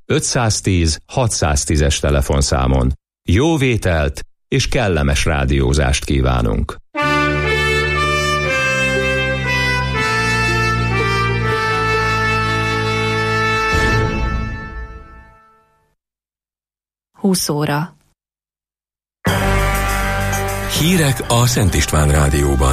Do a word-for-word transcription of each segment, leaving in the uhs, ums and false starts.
ötszáztíz hatszáztízes telefonszámon. Jó vételt és kellemes rádiózást kívánunk! húsz óra. Hírek a Szent István Rádióban.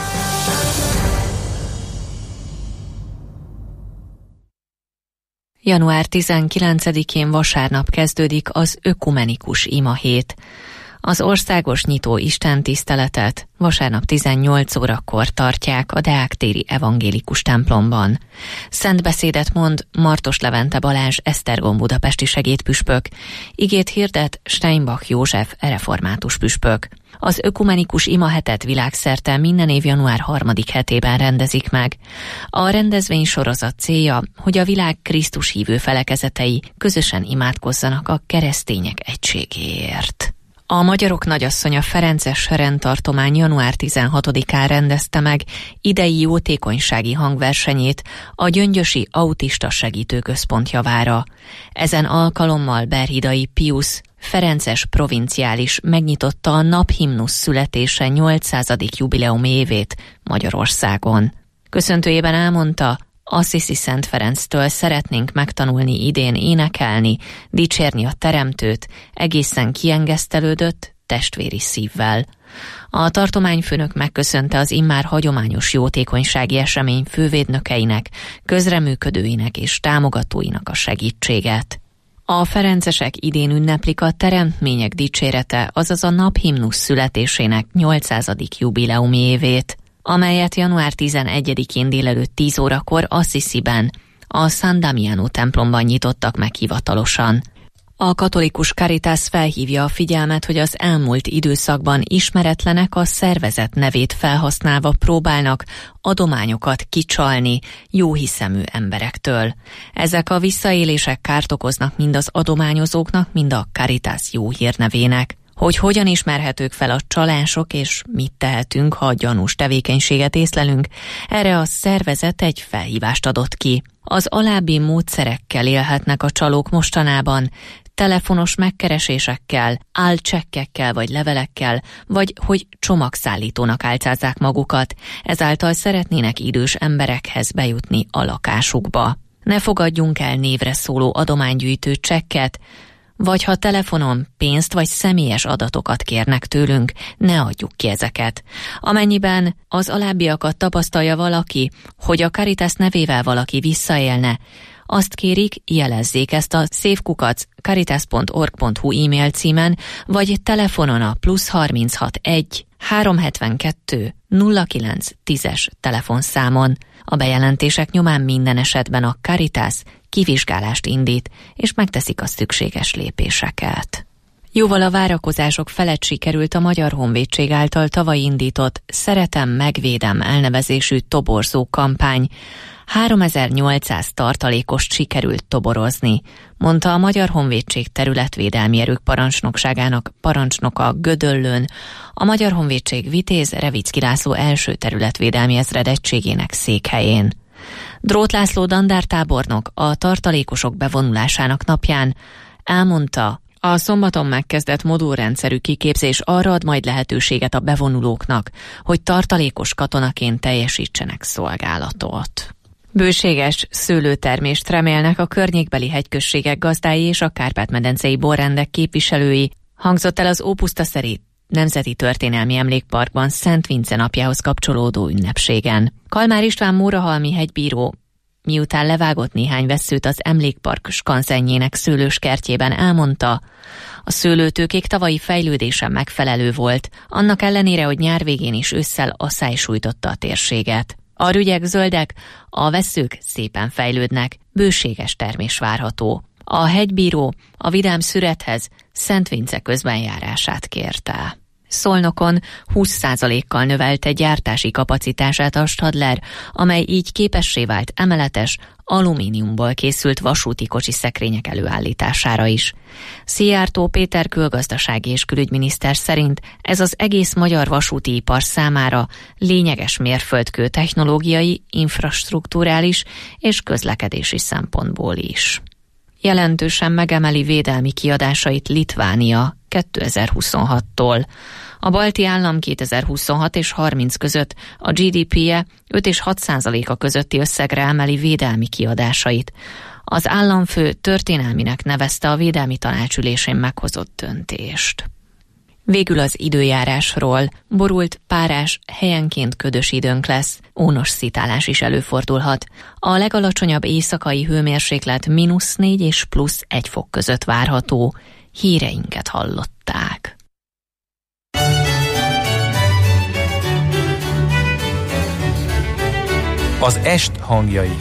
január tizenkilencedikén vasárnap kezdődik az ökumenikus imahét. Az országos nyitó istentiszteletet vasárnap tizennyolc órakor tartják a Deák-téri evangélikus templomban. Szentbeszédet mond Martos Levente Balázs Esztergom budapesti segédpüspök, igét hirdet Steinbach József református püspök. Az ökumenikus imahetet világszerte minden év január harmadik hetében rendezik meg. A rendezvény sorozat célja, hogy a világ Krisztus hívő felekezetei közösen imádkozzanak a keresztények egységéért. A Magyarok Nagyasszonya Ferences rendtartomány január tizenhatodikán rendezte meg idei jótékonysági hangversenyét a Gyöngyösi Autista Segítőközpont javára. Ezen alkalommal Berhidai Piusz ferences provinciális megnyitotta a naphimnusz születése nyolcszázadik jubileumi évét Magyarországon. Köszöntőjében elmondta, Assisi Szent Ferenctől szeretnénk megtanulni idén énekelni, dicsérni a Teremtőt, egészen kiengesztelődött, testvéri szívvel. A tartományfőnök megköszönte az immár hagyományos jótékonysági esemény fővédnökeinek, közreműködőinek és támogatóinak a segítséget. A ferencesek idén ünneplik a Teremtmények dicsérete, azaz a naphimnusz születésének nyolcszázadik jubileumi évét, amelyet január tizenegyedikén délelőtt tíz órakor Assisiben, a San Damiano templomban nyitottak meg hivatalosan. A katolikus Caritas felhívja a figyelmet, hogy az elmúlt időszakban ismeretlenek a szervezet nevét felhasználva próbálnak adományokat kicsalni jóhiszemű emberektől. Ezek a visszaélések kárt okoznak mind az adományozóknak, mind a Caritas jó hírnevének. Hogy hogyan ismerhetők fel a csalások, és mit tehetünk, ha gyanús tevékenységet észlelünk, erre a szervezet egy felhívást adott ki. Az alábbi módszerekkel élhetnek a csalók mostanában, telefonos megkeresésekkel, álcsekkekkel vagy levelekkel, vagy hogy csomagszállítónak álcázzák magukat, ezáltal szeretnének idős emberekhez bejutni a lakásukba. Ne fogadjunk el névre szóló adománygyűjtő csekket, vagy ha telefonon pénzt vagy személyes adatokat kérnek tőlünk, ne adjuk ki ezeket. Amennyiben az alábbiakat tapasztalja valaki, hogy a Caritas nevével valaki visszaélne, azt kérik, jelezzék ezt a szévkukac caritas pont org pont hu e-mail címen, vagy telefonon a plusz harminchat egy háromszázhetvenkettő nulla kilenc tízes telefonszámon. A bejelentések nyomán minden esetben a Caritas kivizsgálást indít, és megteszik a szükséges lépéseket. Jóval a várakozások felett sikerült a Magyar Honvédség által tavaly indított Szeretem, megvédem elnevezésű toborzó kampány. háromezer-nyolcszáz tartalékost sikerült toborozni, mondta a Magyar Honvédség területvédelmi erők parancsnokságának parancsnoka Gödöllőn, a Magyar Honvédség Vitéz Revicki László első területvédelmi ezredegységének székhelyén. Drót László dandártábornok a tartalékosok bevonulásának napján elmondta, a szombaton megkezdett modulrendszerű kiképzés arra ad majd lehetőséget a bevonulóknak, hogy tartalékos katonaként teljesítsenek szolgálatot. Bőséges szőlőtermést remélnek a környékbeli hegyközségek gazdái és a Kárpát-medencei borrendek képviselői, hangzott el az Ópusztaszeri Nemzeti Történelmi Emlékparkban Szent Vince napjához kapcsolódó ünnepségen. Kalmár István mórahalmi hegybíró, miután levágott néhány vesszőt az emlékpark skanzenjének szőlőskertjében, elmondta, a szőlőtőkék tavalyi fejlődése megfelelő volt, annak ellenére, hogy nyár végén is ősszel asszály sújtotta a térséget. A rügyek zöldek, a vesszők szépen fejlődnek, bőséges termés várható. A hegybíró a vidám szürethez Szent Vince közbenjárását kérte. Szolnokon húsz százalékkal növelte gyártási kapacitását a Stadler, amely így képessé vált emeletes, alumíniumból készült vasúti kocsi szekrények előállítására is. Szijjártó Péter külgazdasági és külügyminiszter szerint ez az egész magyar vasúti ipar számára lényeges mérföldkő technológiai, infrastrukturális és közlekedési szempontból is. jelentősen megemeli védelmi kiadásait Litvánia kétezer-huszonhattól. A balti állam kétezer-huszonhat és harminc között a gé dé pé-je öt és hat százaléka közötti összegre emeli védelmi kiadásait. Az államfő történelminek nevezte a védelmi tanácsülésén meghozott döntést. Végül az időjárásról. Borult, párás, helyenként ködös időnk lesz, ónos szitálás is előfordulhat. A legalacsonyabb éjszakai hőmérséklet mínusz négy és plusz egy fok között várható. Híreinket hallották. Az est hangjai.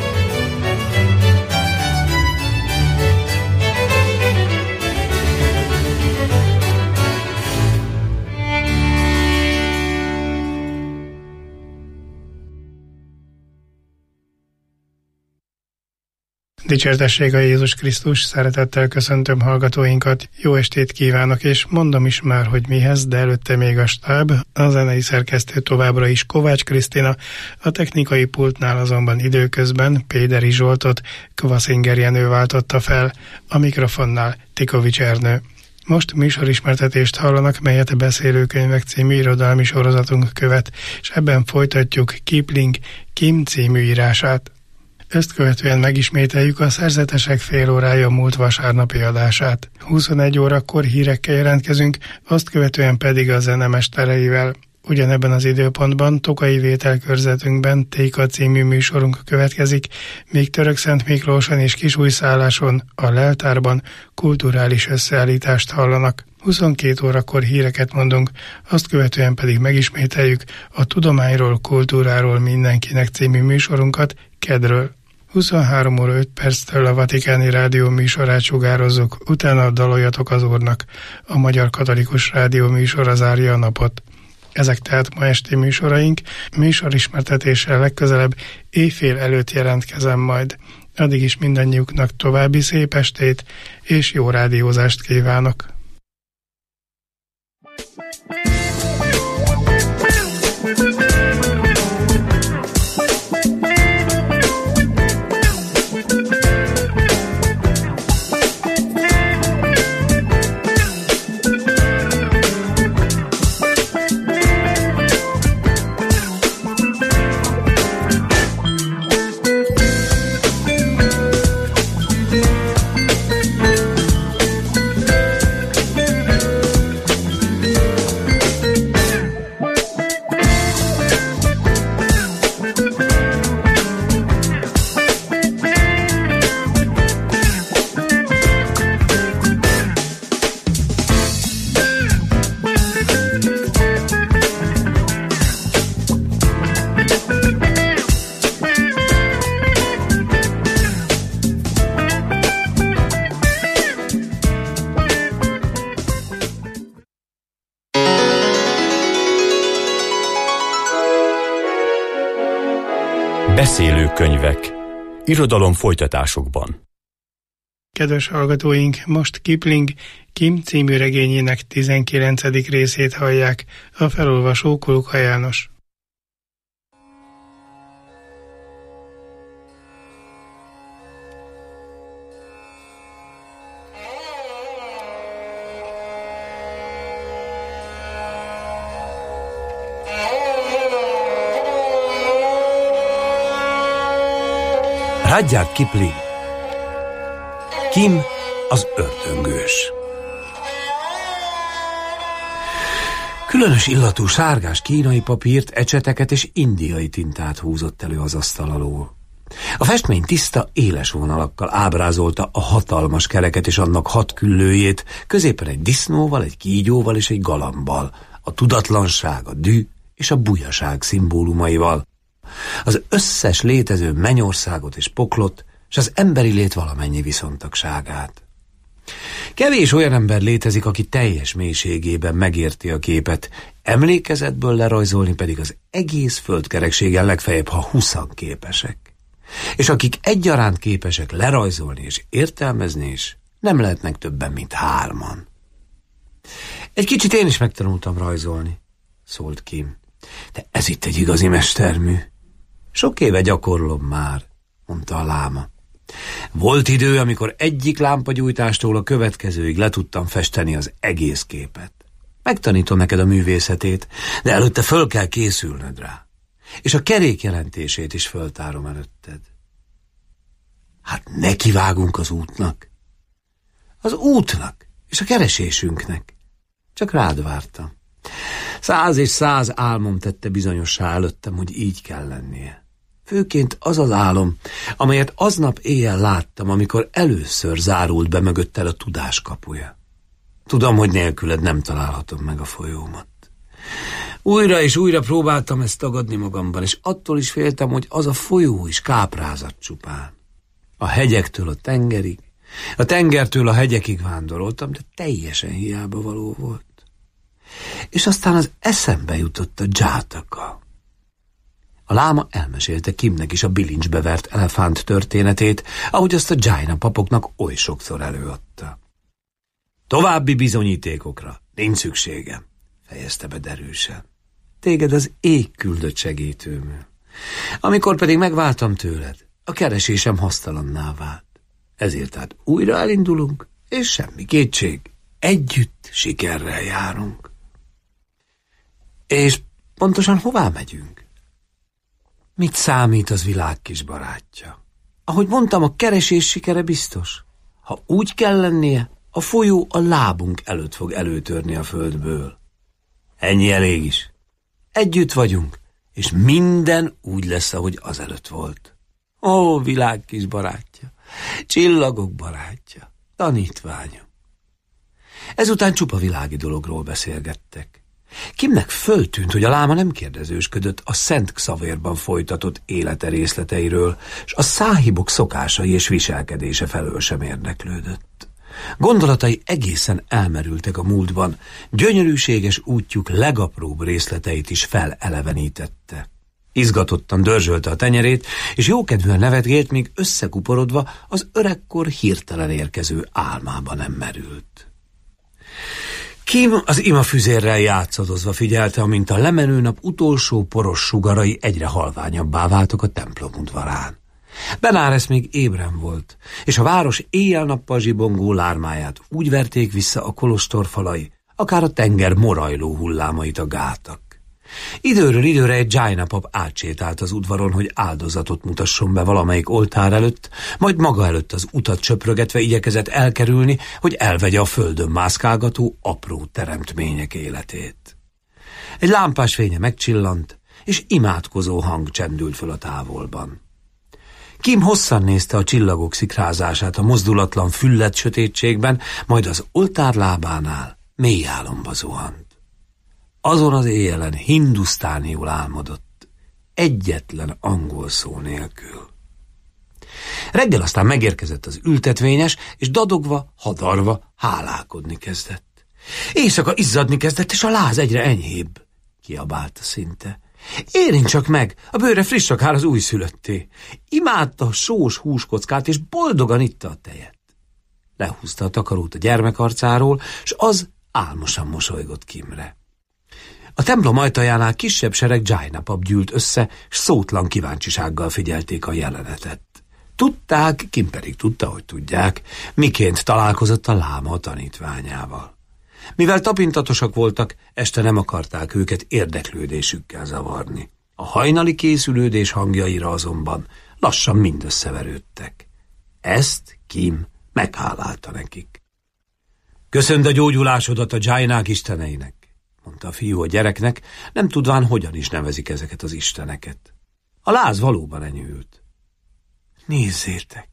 Dicsértessége Jézus Krisztus, szeretettel köszöntöm hallgatóinkat, jó estét kívánok, és mondom is már, hogy mihez, de előtte még a stáb, a zenei szerkesztő továbbra is Kovács Krisztina, a technikai pultnál azonban időközben Péderi Zsoltot Kvaszinger Jenő váltotta fel, a mikrofonnál Tikovics Ernő. Most műsorismertetést hallanak, melyet a Beszélőkönyvek című irodalmi sorozatunk követ, és ebben folytatjuk Kipling Kim című írását. Ezt követően megismételjük a Szerzetesek fél órája múlt vasárnapi adását. huszonegy órakor hírekkel jelentkezünk, azt követően pedig a zene mestereivel. Ugyanebben az időpontban Tokai Vétel körzetünkben Téka című műsorunk következik, míg Törökszent Miklóson és Kisújszálláson, a leltárban kulturális összeállítást hallanak. huszonkét órakor híreket mondunk, azt követően pedig megismételjük a Tudományról, kultúráról mindenkinek című műsorunkat kedről. huszonhárom óra öt perctől a Vatikáni Rádió műsorát sugározzuk, utána daloljatok az Úrnak. A Magyar Katolikus Rádió műsora zárja a napot. Ezek tehát ma esti műsoraink, műsorismertetéssel legközelebb éjfél előtt jelentkezem majd. Addig is mindannyiuknak további szép estét és jó rádiózást kívánok! Beszélőkönyvek. Irodalom folytatásokban. Kedves hallgatóink, most Kipling Kim című regényének tizenkilencedik részét hallják, a felolvasó Kulka János. Rudyard Kipling. Kim az ördöngős. Különös illatú sárgás kínai papírt, ecseteket és indiai tintát húzott elő az asztal alól. A festmény tiszta, éles vonalakkal ábrázolta a hatalmas kereket és annak hat küllőjét, középen egy disznóval, egy kígyóval és egy galambbal, a tudatlanság, a dű és a bujaság szimbólumaival. Az összes létező mennyországot és poklot, és az emberi lét valamennyi viszontagságát. Kevés olyan ember létezik, aki teljes mélységében megérti a képet, emlékezetből lerajzolni pedig az egész földkerekségen legfeljebb, ha huszan képesek. És akik egyaránt képesek lerajzolni és értelmezni is, nem lehetnek többen, mint hárman. Egy kicsit én is megtanultam rajzolni, szólt Kim, de ez itt egy igazi mestermű. Sok éve gyakorlom már, mondta a láma. Volt idő, amikor egyik lámpagyújtástól a következőig le tudtam festeni az egész képet. Megtanítom neked a művészetét, de előtte föl kell készülnöd rá. És a kerék jelentését is föltárom előtted. Hát nekivágunk az útnak. Az útnak és a keresésünknek. Csak rád vártam. Száz és száz álmom tette bizonyossá előttem, hogy így kell lennie. Főként az az álom, amelyet aznap éjjel láttam, amikor először zárult be mögöttel a tudás kapuja. Tudom, hogy nélküled nem találhatom meg a folyómat. Újra és újra próbáltam ezt tagadni magamban, és attól is féltem, hogy az a folyó is káprázat csupán. A hegyektől a tengerig, a tengertől a hegyekig vándoroltam, de teljesen hiába való volt. És aztán az eszembe jutott a Játaka. A láma elmesélte Kimnek is a bilincsbe vert elefánt történetét, ahogy azt a Jaina papoknak oly sokszor előadta. További bizonyítékokra nincs szükségem, fejezte be derűsen. Téged az ég küldött segítőmű. Amikor pedig megváltam tőled, a keresésem hasztalanná vált. Ezért tehát újra elindulunk, és semmi kétség, együtt sikerrel járunk. És pontosan hová megyünk? Mit számít az világ kis barátja? Ahogy mondtam, a keresés sikere biztos. Ha úgy kell lennie, a folyó a lábunk előtt fog előtörni a földből. Ennyi elég is. Együtt vagyunk, és minden úgy lesz, ahogy azelőtt volt. Ó, világ kis barátja, csillagok barátja, tanítványom. Ezután csupa világi dologról beszélgettek. Kimnek föltűnt, hogy a láma nem kérdezősködött a Szent Xavérban folytatott élete részleteiről, s a száhibok szokásai és viselkedése felől sem érdeklődött. Gondolatai egészen elmerültek a múltban, gyönyörűséges útjuk legapróbb részleteit is felelevenítette. Izgatottan dörzsölte a tenyerét, és jókedvűen nevetgélt, míg összekuporodva az öregkor hirtelen érkező álmába nem merült. Kim az imafüzérrel játszadozva figyelte, amint a lemenő nap utolsó poros sugarai egyre halványabbá váltak a templom udvarán. Benares még ébren volt, és a város éjjel-nappal zsibongó lármáját úgy verték vissza a kolostor falai, akár a tenger morajló hullámait a gátak. Időről időre egy Jaina pap átsétált az udvaron, hogy áldozatot mutasson be valamelyik oltár előtt, majd maga előtt az utat csöprögetve igyekezett elkerülni, hogy elvegye a földön mászkálgató apró teremtmények életét. Egy lámpás fénye megcsillant, és imádkozó hang csendült föl a távolban. Kim hosszan nézte a csillagok szikrázását a mozdulatlan fülledt sötétségben, majd az oltár lábánál mély álomba zuhant. Azon az éjjelen hindusztániul álmodott, egyetlen angol szó nélkül. Reggel aztán megérkezett az ültetvényes, és dadogva, hadarva hálálkodni kezdett. Éjszaka izzadni kezdett, és a láz egyre enyhébb, kiabálta szinte. Érint csak meg, a bőre friss akár az újszülötté. Imádta a sós húskockát, és boldogan itta a tejet. Lehúzta a takarót a gyermek arcáról, s az álmosan mosolygott Kimre. A templom ajtajánál kisebb sereg Jaina pap gyűlt össze, s szótlan kíváncsisággal figyelték a jelenetet. Tudták, Kim pedig tudta, hogy tudják, miként találkozott a láma a tanítványával. Mivel tapintatosak voltak, este nem akarták őket érdeklődésükkel zavarni. A hajnali készülődés hangjaira azonban lassan mind összeverődtek. Ezt Kim meghálálta nekik. Köszönd a gyógyulásodat a Jainák isteneinek, mondta a fiú a gyereknek, nem tudván, hogyan is nevezik ezeket az isteneket. A láz valóban enyhült. Nézzétek,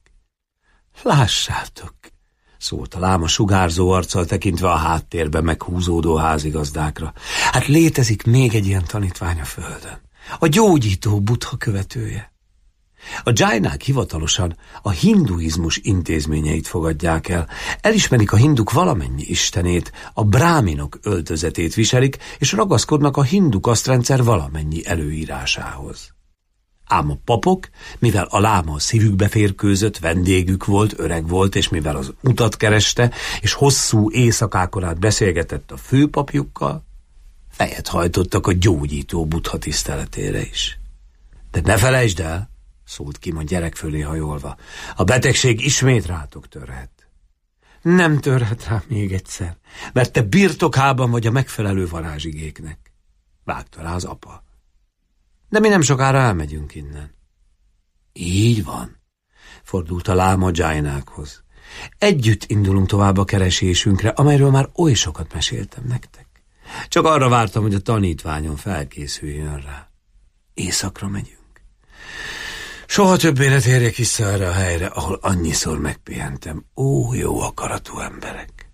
lássátok, szólt a láma sugárzó arccal tekintve a háttérbe meghúzódó házigazdákra. Hát létezik még egy ilyen tanítvány a földön. A gyógyító Buddha követője. A Jainák hivatalosan a hinduizmus intézményeit fogadják el. Elismerik a hinduk valamennyi istenét, a bráminok öltözetét viselik, és ragaszkodnak a hindu kasztrendszer valamennyi előírásához. Ám a papok, mivel a láma a szívükbe férkőzött, vendégük volt, öreg volt, és mivel az utat kereste, és hosszú éjszakákon át beszélgetett a főpapjukkal, fejet hajtottak a gyógyító Buddha tiszteletére is. De ne felejtsd el, szólt Kim a gyerek fölé hajolva. A betegség ismét rátok törhet. Nem törhet rá még egyszer, mert te birtokában vagy a megfelelő varázsigéknek, vágta rá az apa. De mi nem sokára elmegyünk innen. Így van, fordult a láma Jainákhoz. Együtt indulunk tovább a keresésünkre, amelyről már oly sokat meséltem nektek. Csak arra vártam, hogy a tanítványom felkészüljön rá. Északra megyünk. Soha többé ne térjek vissza erre a helyre, ahol annyiszor megpihentem. Ó, jó akaratú emberek!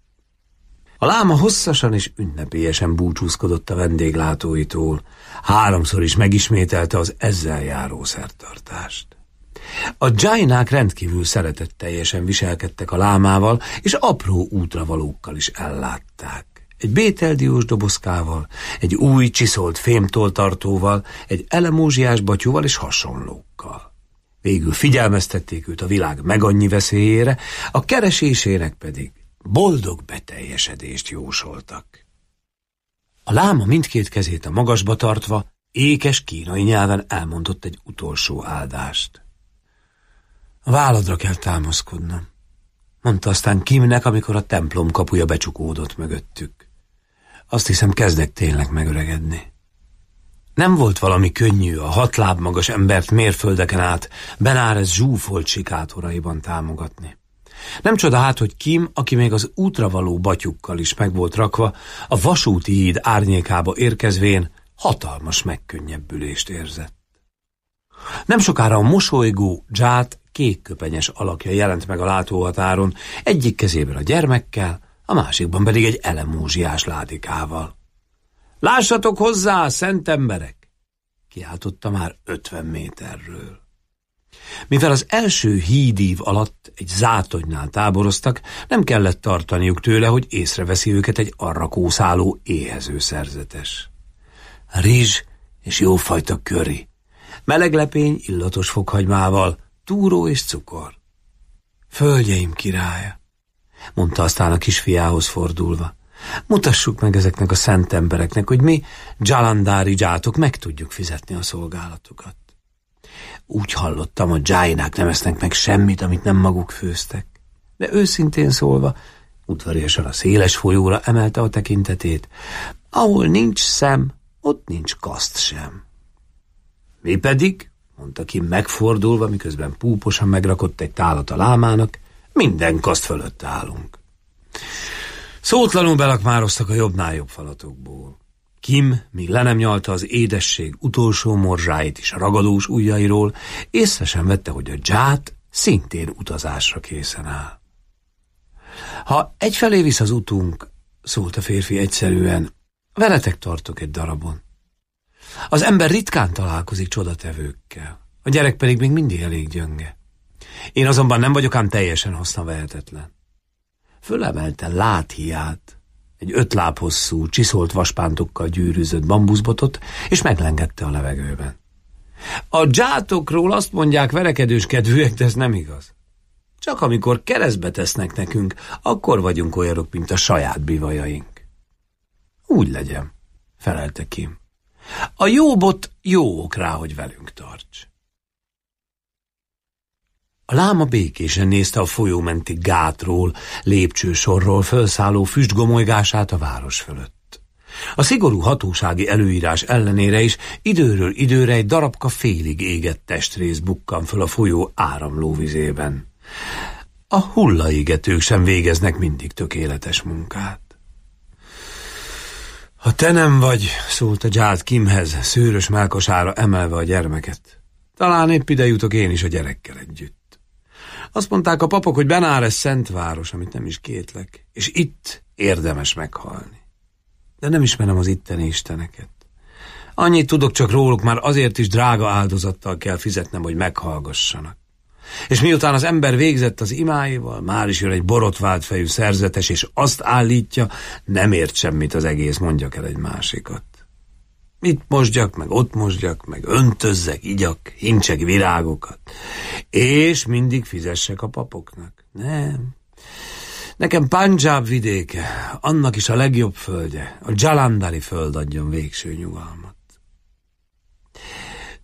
A láma hosszasan és ünnepélyesen búcsúzkodott a vendéglátóitól. Háromszor is megismételte az ezzel járó szertartást. A Jainák rendkívül szeretetteljesen viselkedtek a lámával, és apró útravalókkal is ellátták. Egy bételdiós dobozkával, egy új csiszolt fémtoltartóval, egy elemózsiás batyúval és hasonlókkal. Végül figyelmeztették őt a világ megannyi veszélyére, a keresésének pedig boldog beteljesedést jósoltak. A láma mindkét kezét a magasba tartva, ékes kínai nyelven elmondott egy utolsó áldást. A válladra kell támaszkodnom, mondta aztán Kimnek, amikor a templom kapuja becsukódott mögöttük. Azt hiszem, kezdek tényleg megöregedni. Nem volt valami könnyű a hat láb magas embert mérföldeken át Benares zsúfolt sikátoraiban támogatni. Nem csoda hát, hogy Kim, aki még az útra való batyukkal is meg volt rakva, a vasúti híd árnyékába érkezvén hatalmas megkönnyebbülést érzett. Nem sokára a mosolygó Ját kékköpenyes alakja jelent meg a látóhatáron, egyik kezében a gyermekkel, a másikban pedig egy elemózsiás ládikával. Lássatok hozzá, szent emberek! Kiáltotta már ötven méterről. Mivel az első hídív alatt egy zátonynál táboroztak, nem kellett tartaniuk tőle, hogy észreveszi őket egy arra kószáló éhező szerzetes. Rizs és jófajta köri, meleglepény illatos fokhagymával, túró és cukor. Földjeim királya, mondta aztán a kisfiához fordulva. Mutassuk meg ezeknek a szent embereknek, hogy mi, Jalandhári Játok, meg tudjuk fizetni a szolgálatukat. Úgy hallottam, a Jainák nem esznek meg semmit, amit nem maguk főztek. De őszintén szólva, udvariasan a széles folyóra emelte a tekintetét. Ahol nincs szem, ott nincs kaszt sem. Mi pedig, mondta ki megfordulva, miközben púposan megrakott egy tálat a lámának, minden kaszt fölött állunk. Szótlanul belakmároztak a jobbnál jobb falatokból. Kim, míg le nem nyalta az édesség utolsó morzsáit is a ragadós ujjairól, észre sem vette, hogy a Ját szintén utazásra készen áll. Ha egyfelé visz az utunk, szólt a férfi egyszerűen, veletek tartok egy darabon. Az ember ritkán találkozik csodatevőkkel, a gyerek pedig még mindig elég gyönge. Én azonban nem vagyok ám teljesen hasznavehetetlen. Fölemelte láthiát, egy öt láb hosszú, csiszolt vaspántokkal gyűrűzött bambuszbotot, és meglengette a levegőben. A Játokról azt mondják verekedős kedvűek, de ez nem igaz. Csak amikor keresztbe tesznek nekünk, akkor vagyunk olyanok, mint a saját bivajaink. Úgy legyen, felelte Kim. A jó bot jó ok rá, hogy velünk tarts. A láma békésen nézte a folyómenti gátról, lépcsősorról felszálló füstgomolygását a város fölött. A szigorú hatósági előírás ellenére is időről időre egy darabka félig égett testrész bukkan föl a folyó áramló vizében. A hullaégetők sem végeznek mindig tökéletes munkát. Ha te nem vagy, szólt a Ját Kimhez, szőrös mellkasára emelve a gyermeket. Talán épp ide jutok én is a gyerekkel együtt. Azt mondták a papok, hogy Benares szent város, amit nem is kétlek, és itt érdemes meghalni. De nem ismerem az itteni isteneket. Annyit tudok csak róluk, már azért is drága áldozattal kell fizetnem, hogy meghallgassanak. És miután az ember végzett az imáival, már is jön egy borotvált fejű szerzetes, és azt állítja, nem ért semmit az egész, mondjak el egy másikat. Itt mosdjak, meg ott mosdjak, meg öntözzek, igyak, hincsek virágokat. És mindig fizessek a papoknak. Nem. Nekem Punjab vidéke, annak is a legjobb földje, a Jalandhári föld adjon végső nyugalmat.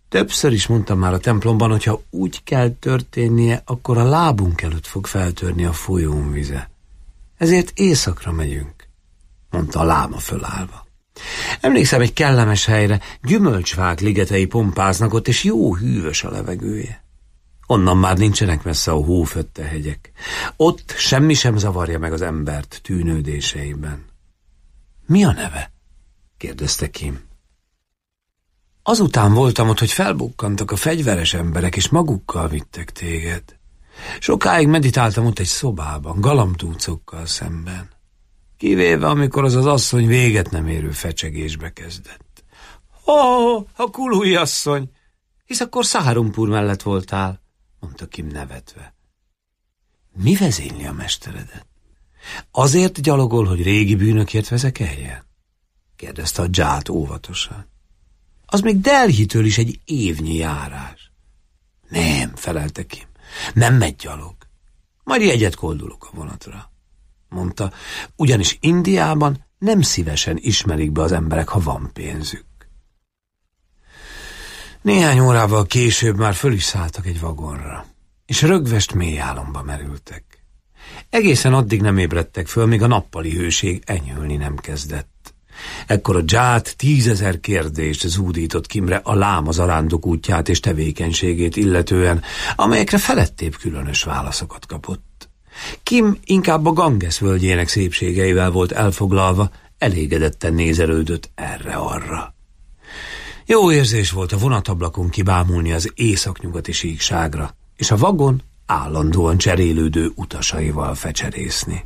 Többször is mondtam már a templomban, hogy ha úgy kell történnie, akkor a lábunk előtt fog feltörni a folyón vize. Ezért éjszakra megyünk, mondta a láma fölállva. Emlékszem egy kellemes helyre, gyümölcsfák ligetei pompáznak ott, és jó hűvös a levegője. Onnan már nincsenek messze a hófötte hegyek. Ott semmi sem zavarja meg az embert tűnődéseiben. Mi a neve? kérdezte Kim. Azután voltam ott, hogy felbukkantak a fegyveres emberek, és magukkal vittek téged. Sokáig meditáltam ott egy szobában, galamtúcokkal szemben. Kivéve, amikor az az asszony véget nem érő fecsegésbe kezdett. Ó, oh, a Kului asszony! Hisz akkor Saharumpur mellett voltál, mondta Kim nevetve. Mi vezényli a mesteredet? Azért gyalogol, hogy régi bűnökért vezekeljen? kérdezte a dzsát óvatosan. Az még Delhitől is egy évnyi járás. Nem, felelte Kim, nem megy gyalog. Majd jegyet koldulok a vonatra, mondta, ugyanis Indiában nem szívesen ismerik be az emberek, ha van pénzük. Néhány órával később már föl is szálltak egy vagonra, és rögvest mély álomba merültek. Egészen addig nem ébredtek föl, míg a nappali hőség enyhülni nem kezdett. Ekkor a dzsát tízezer kérdést zúdított Kimre a láma zarándok útját és tevékenységét illetően, amelyekre felettébb különös válaszokat kapott. Kim inkább a Ganges völgyének szépségeivel volt elfoglalva, elégedetten nézelődött erre-arra. Jó érzés volt a vonatablakon kibámulni az északnyugati síkságra, és a vagon állandóan cserélődő utasaival fecserészni.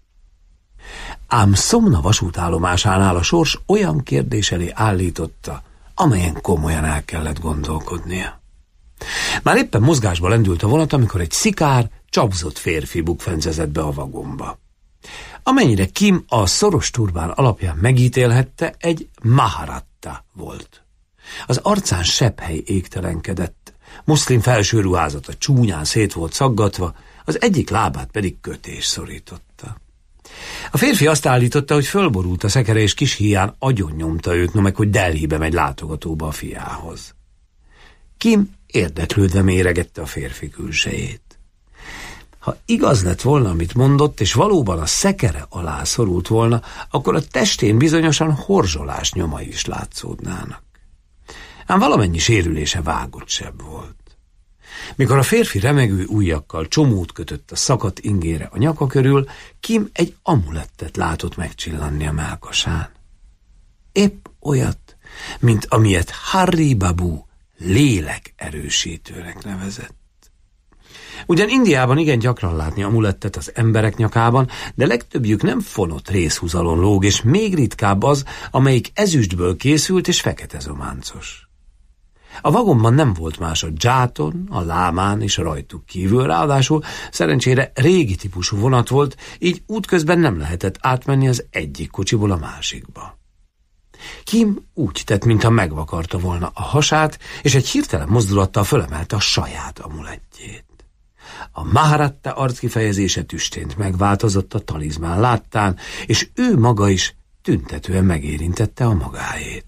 Ám Szomna vasútállomásánál a sors olyan kérdés elé állította, amelyen komolyan el kellett gondolkodnia. Már éppen mozgásba lendült a vonat, amikor egy szikár, csapzott férfi bukfencezett be a vagomba. Amennyire Kim a szoros turbán alapján megítélhette, egy Maharatta volt. Az arcán sebhely égtelenkedett, muszlim felsőruházata csúnyán szét volt szaggatva, az egyik lábát pedig kötés szorította. A férfi azt állította, hogy fölborult a szekere, és kis híján agyon nyomta őt, no meg, hogy Delhibe megy látogatóba a fiához. Kim érdeklődve méregette a férfi külsejét. Ha igaz lett volna, amit mondott, és valóban a szekere alá szorult volna, akkor a testén bizonyosan horzsolás nyomai is látszódnának. Ám valamennyi sérülése vágott sebb volt. Mikor a férfi remegő ujjakkal csomót kötött a szakadt ingére a nyaka körül, Kim egy amulettet látott megcsillanni a mellkasán. Épp olyat, mint amilyet Hari Babu lélek erősítőnek nevezett. Ugyan Indiában igen gyakran látni amulettet az emberek nyakában, de legtöbbjük nem fonott részhúzalon lóg, és még ritkább az, amelyik ezüstből készült és fekete zománcos. A vagonban nem volt más a dzsáton, a lámán és a rajtuk kívül, ráadásul szerencsére régi típusú vonat volt, így útközben nem lehetett átmenni az egyik kocsiból a másikba. Kim úgy tett, mintha megvakarta volna a hasát, és egy hirtelen mozdulattal fölemelte a saját amulettjét. A Maharatta arckifejezése tüstént megváltozott a talizmán láttán, és ő maga is tüntetően megérintette a magáét.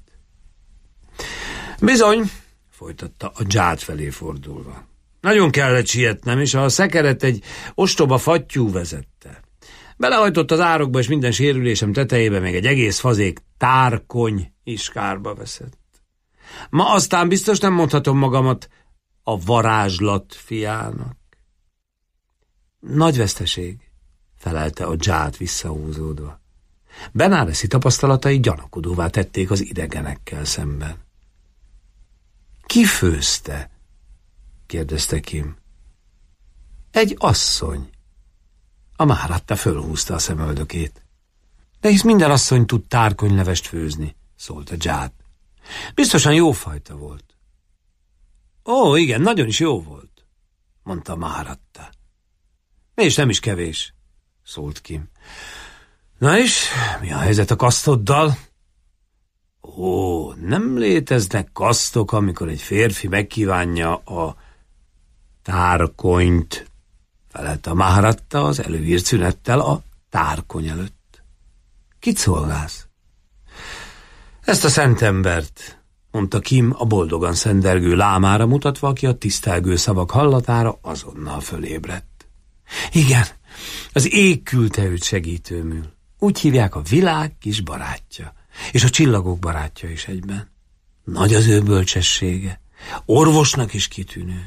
Bizony, folytatta a dzsát felé fordulva. Nagyon kellett sietnem, és a szekeret egy ostoba fattyú vezette. Belehajtott az árokba, és minden sérülésem tetejébe még egy egész fazék tárkony is kárba veszett. Ma aztán biztos nem mondhatom magamat a varázslat fiának. Nagy veszteség, felelte a dzsát visszahúzódva. Benáresi tapasztalatai gyanakodóvá tették az idegenekkel szemben. Ki főzte? kérdezte Kim. Egy asszony. A Maharatta fölhúzta a szemöldökét. De hisz minden asszony tud tárkonylevest főzni, szólt a dzsát. Biztosan jó fajta volt. Ó, igen, nagyon is jó volt, mondta a Maharatta. És nem is kevés, szólt Kim. Na és, mi a helyzet a kasztoddal? Ó, nem léteznek kasztok, amikor egy férfi megkívánja a tárkonyt, felelte a Maharatta az előírt szünettel a tárkony előtt. Kit szolgálsz? Ezt a szentembert, mondta Kim a boldogan szendergő lámára mutatva, aki a tisztelgő szavak hallatára azonnal fölébredt. Igen, az ég küldte őt segítőmül. Úgy hívják, a világ kis barátja, és a csillagok barátja is egyben. Nagy az ő bölcsessége, orvosnak is kitűnő.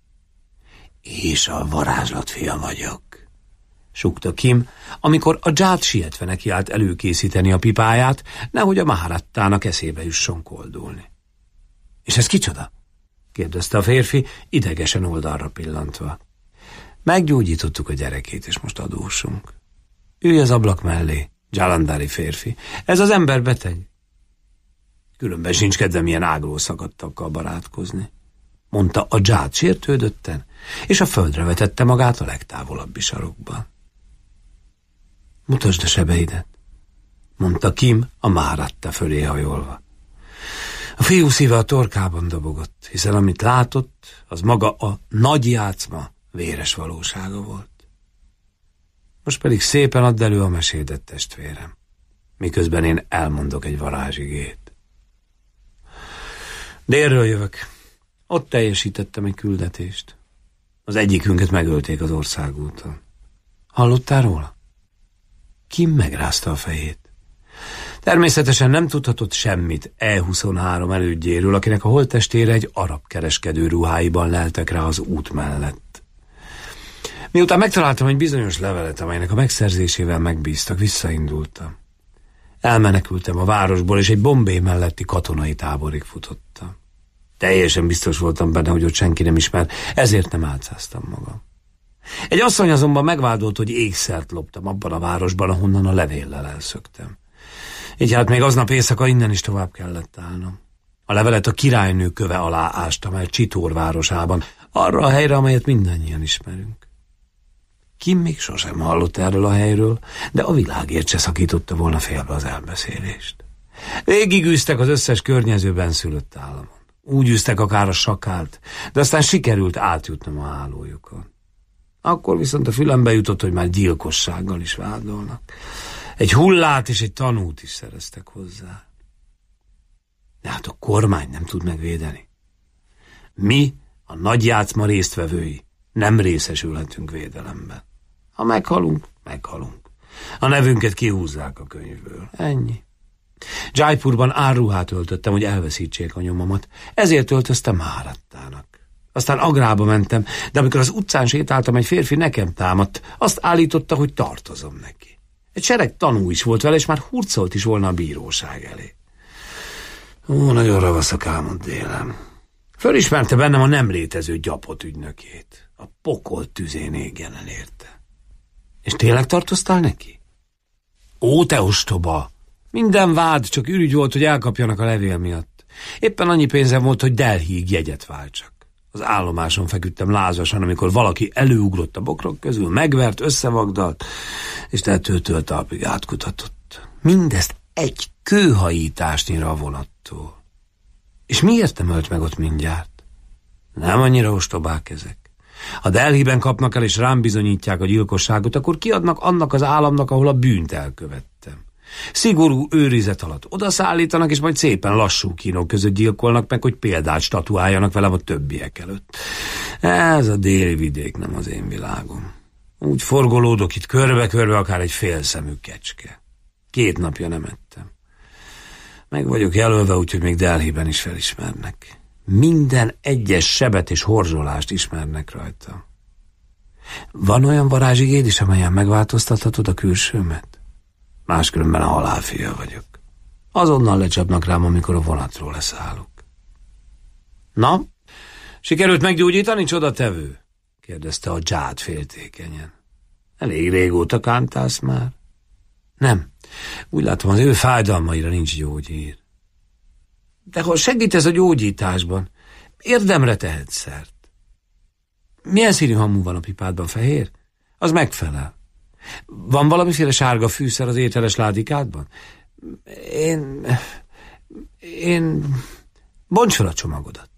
És a varázslat fia vagyok, sukta Kim, amikor a dzsát sietve nekiállt előkészíteni a pipáját, nehogy a Maharattának eszébe jusson koldulni. És ez kicsoda? kérdezte a férfi, idegesen oldalra pillantva. Meggyógyítottuk a gyerekét, és most adósunk. Ülj az ablak mellé, Jalandhari férfi. Ez az ember beteg. Különben sincs kedvem ilyen áglószakadtakkal barátkozni, mondta a dzsát sértődötten, és a földre vetette magát a legtávolabbi sarokban. Mutasd a sebeidet, mondta Kim a Maharatta fölé hajolva. A fiú szíve a torkában dobogott, hiszen amit látott, az maga a nagy játszma véres valósága volt. Most pedig szépen add elő a mesédet, testvérem, miközben én elmondok egy varázsigét. Délről jövök. Ott teljesítettem egy küldetést. Az egyikünket megölték az országúton. Hallottál róla? Kim megrázta a fejét. Természetesen nem tudhatott semmit E huszonhárom elődjéről, akinek a holttestére egy arab kereskedő ruháiban leltek rá az út mellett. Miután megtaláltam egy bizonyos levelet, amelynek a megszerzésével megbíztak, visszaindultam. Elmenekültem a városból, és egy Bombay melletti katonai táborig futottam. Teljesen biztos voltam benne, hogy ott senki nem ismer, ezért nem álcáztam magam. Egy asszony azonban megvádolt, hogy ékszert loptam abban a városban, ahonnan a levéllel elszöktem. Így hát még aznap éjszaka innen is tovább kellett állnom. A levelet a királynő köve alá ástam el Csitór városában, arra a helyre, amelyet mindannyian ismerünk. Kim még sosem hallott erről a helyről, de a világért se szakította volna félbe az elbeszélést. Végigűztek az összes környezőben szülött államon. Úgy üztek akár a sakált, de aztán sikerült átjutnom a hálójukon. Akkor viszont a fülembe jutott, hogy már gyilkossággal is vádolnak. Egy hullát és egy tanút is szereztek hozzá. De hát a kormány nem tud megvédeni. Mi, a nagy játszma résztvevői, nem részesülhetünk védelemben. Ha meghalunk, meghalunk. A nevünket kihúzzák a könyvből. Ennyi. Jaipurban árruhát öltöttem, hogy elveszítsék a nyomomat. Ezért öltöztem Maharattának. Aztán Agrába mentem, de amikor az utcán sétáltam, egy férfi nekem támadt. Azt állította, hogy tartozom neki. Egy sereg tanú is volt vele, és már hurcolt is volna a bíróság elé. Ó, nagyon ravaszak álmod délem. Fölismerte bennem a nem létező gyapot ügynökét. A pokol tüzén égjen el érte. És tényleg tartoztál neki? Ó, te ostoba! Minden vád, csak ürügy volt, hogy elkapjanak a levél miatt. Éppen annyi pénzem volt, hogy Delhiig jegyet váltsak. Az állomáson feküdtem lázasan, amikor valaki előugrott a bokrok közül, megvert, összevagdalt, és tettőtől talpig átkutatott. Mindezt egy kőhajításnyira a vonattól. És miért nem ölt meg ott mindjárt? Nem annyira ostobák ezek. Ha Delhiben kapnak el és rám bizonyítják a gyilkosságot, akkor kiadnak annak az államnak, ahol a bűnt elkövettem. Szigorú őrizet alatt odaszállítanak, és majd szépen lassú kínok között gyilkolnak meg, hogy példát statuáljanak velem a többiek előtt. Ez a déli vidék nem az én világom. Úgy forgolódok itt körbe-körbe, akár egy félszemű kecske. Két napja nem ettem. Meg vagyok jelölve, úgyhogy még Delhiben is felismernek. Minden egyes sebet és horzsolást ismernek rajta. Van olyan varázsigéd is, amelyen megváltoztathatod a külsőmet? Máskülönben a halálfia vagyok. Azonnal lecsapnak rám, amikor a vonatról leszállok. Na, sikerült meggyógyítani, csodatevő? Kérdezte a dzsát féltékenyen. Elég régóta kántálsz már? Nem, úgy látom, az ő fájdalmaira nincs gyógyír. De ha segítesz a gyógyításban, érdemre tehetsz szert. Milyen színű hamu van a pipádban, fehér? Az megfelel. Van valamiféle sárga fűszer az ételes ládikádban? Én... Én... Bonts fel a csomagodat.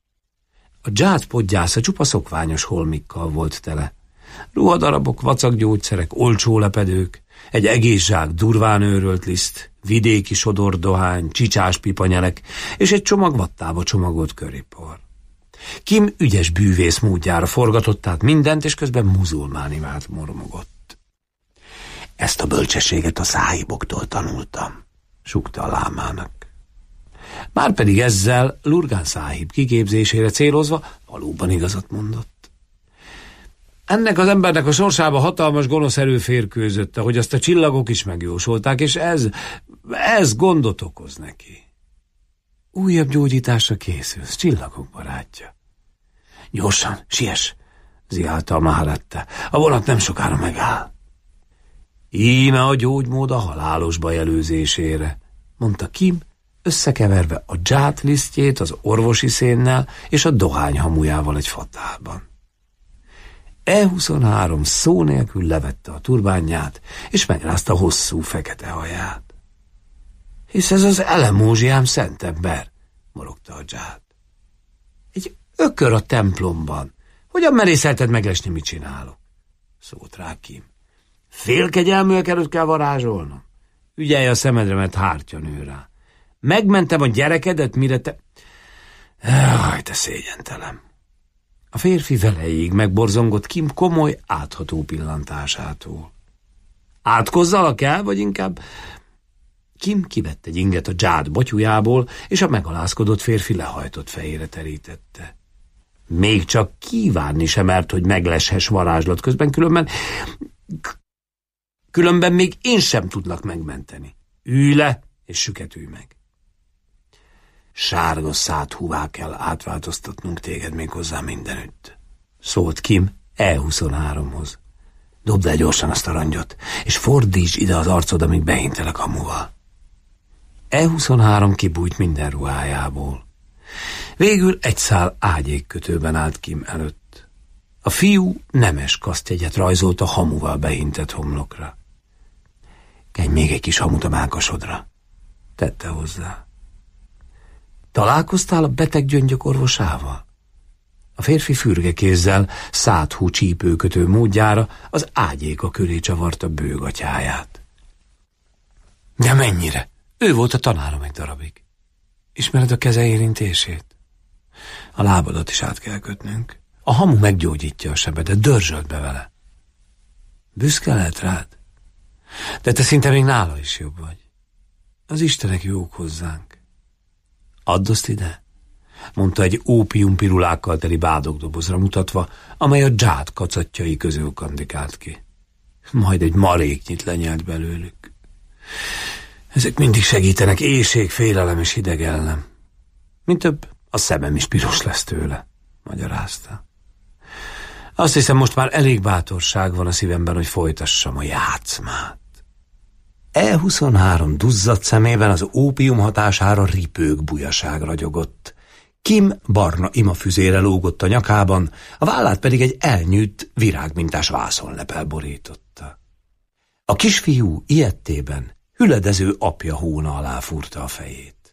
A dzsát podgyásza csupa szokványos holmikkal volt tele. Ruhadarabok, vacak gyógyszerek, olcsó lepedők, Egy egész zsák durván őrölt liszt, vidéki sodordohány, csicsás pipanyelek és egy csomag vattába csomagolt köripor. Kim ügyes bűvész módjára forgatott át mindent, és közben muzulmán imát mormogott. Ezt a bölcsességet a száhiboktól tanultam, sukta a lámának. Márpedig ezzel Lurgán száhib kiképzésére célozva valóban igazat mondott. Ennek az embernek a sorsába hatalmas gonosz erő férkőzött, ahogy azt a csillagok is megjósolták, és ez, ez gondot okoz neki. Újabb gyógyításra készülsz, csillagok barátja. Gyorsan, siess, ziálta a Mahalette. A vonat nem sokára megáll. Íme a gyógymód a halálos baj előzésére, mondta Kim, összekeverve a dzsát lisztjét az orvosi szénnel és a dohány hamujával egy fatálban. E huszonhárom szó nélkül levette a turbánját, és megrázta hosszú fekete haját. Hisz ez az elemózsiám szentember, morogta a dzsát. Egy ökör a templomban. Hogyan merészelted meglesni, mit csinálok? Szólt rá Kim. Félkegyelműek előtt kell varázsolnom? Ügyelj a szemedre, mert hártya nő rá. Megmentem a gyerekedet, mire te... Jaj, te szégyentelem. A férfi velejéig megborzongott Kim komoly, átható pillantásától. Átkozzalak el, vagy inkább... Kim kivett egy inget a dzsád batyujából, és a megalázkodott férfi lehajtott fejére terítette. Még csak kívánni sem mert, hogy megleshess varázslat közben, különben... Különben még én sem tudlak megmenteni. Ülj le, és süketülj meg. Sárga szádhúvá kell átváltoztatnunk téged még hozzá mindenütt, szólt Kim E huszonháromhoz. Dobd el gyorsan azt a rangyot, és fordíts ide az arcod, amíg behintelek hamuval. E huszonhárom kibújt minden ruhájából. Végül egy szál ágyékkötőben állt Kim előtt. A fiú nemes kasztjegyet rajzolt a hamuval behintett homlokra. Kenj még egy kis hamut a mákasodra, tette hozzá. Találkoztál a beteg gyöngyök orvosával? A férfi fürge kézzel, szádhú csípőkötő módjára az ágyéka köré csavarta bőgatyáját. De mennyire? Ő volt a tanárom egy darabig. Ismered a keze érintését? A lábadat is át kell kötnünk. A hamu meggyógyítja a sebedet, dörzsöld be vele. Büszke lehet rád? De te szinte még nála is jobb vagy. Az istenek jók hozzánk. Add azt ide, mondta egy ópiumpirulákkal teli bádogdobozra mutatva, amely a dzsád kacatjai közül kandikált ki. Majd egy maréknyit lenyelt belőlük. Ezek mindig segítenek éhség, félelem és hideg ellen. Mint több, a szemem is piros lesz tőle, magyarázta. Azt hiszem, most már elég bátorság van a szívemben, hogy folytassam a játszmát. E huszonhárom duzzadt szemében az ópium hatására ripőg bujaság ragyogott. Kim barna imafüzére lógott a nyakában, a vállát pedig egy elnyűtt, virágmintás vászonlepel borította. A kisfiú ijedtében hüledező apja hóna alá fúrta a fejét.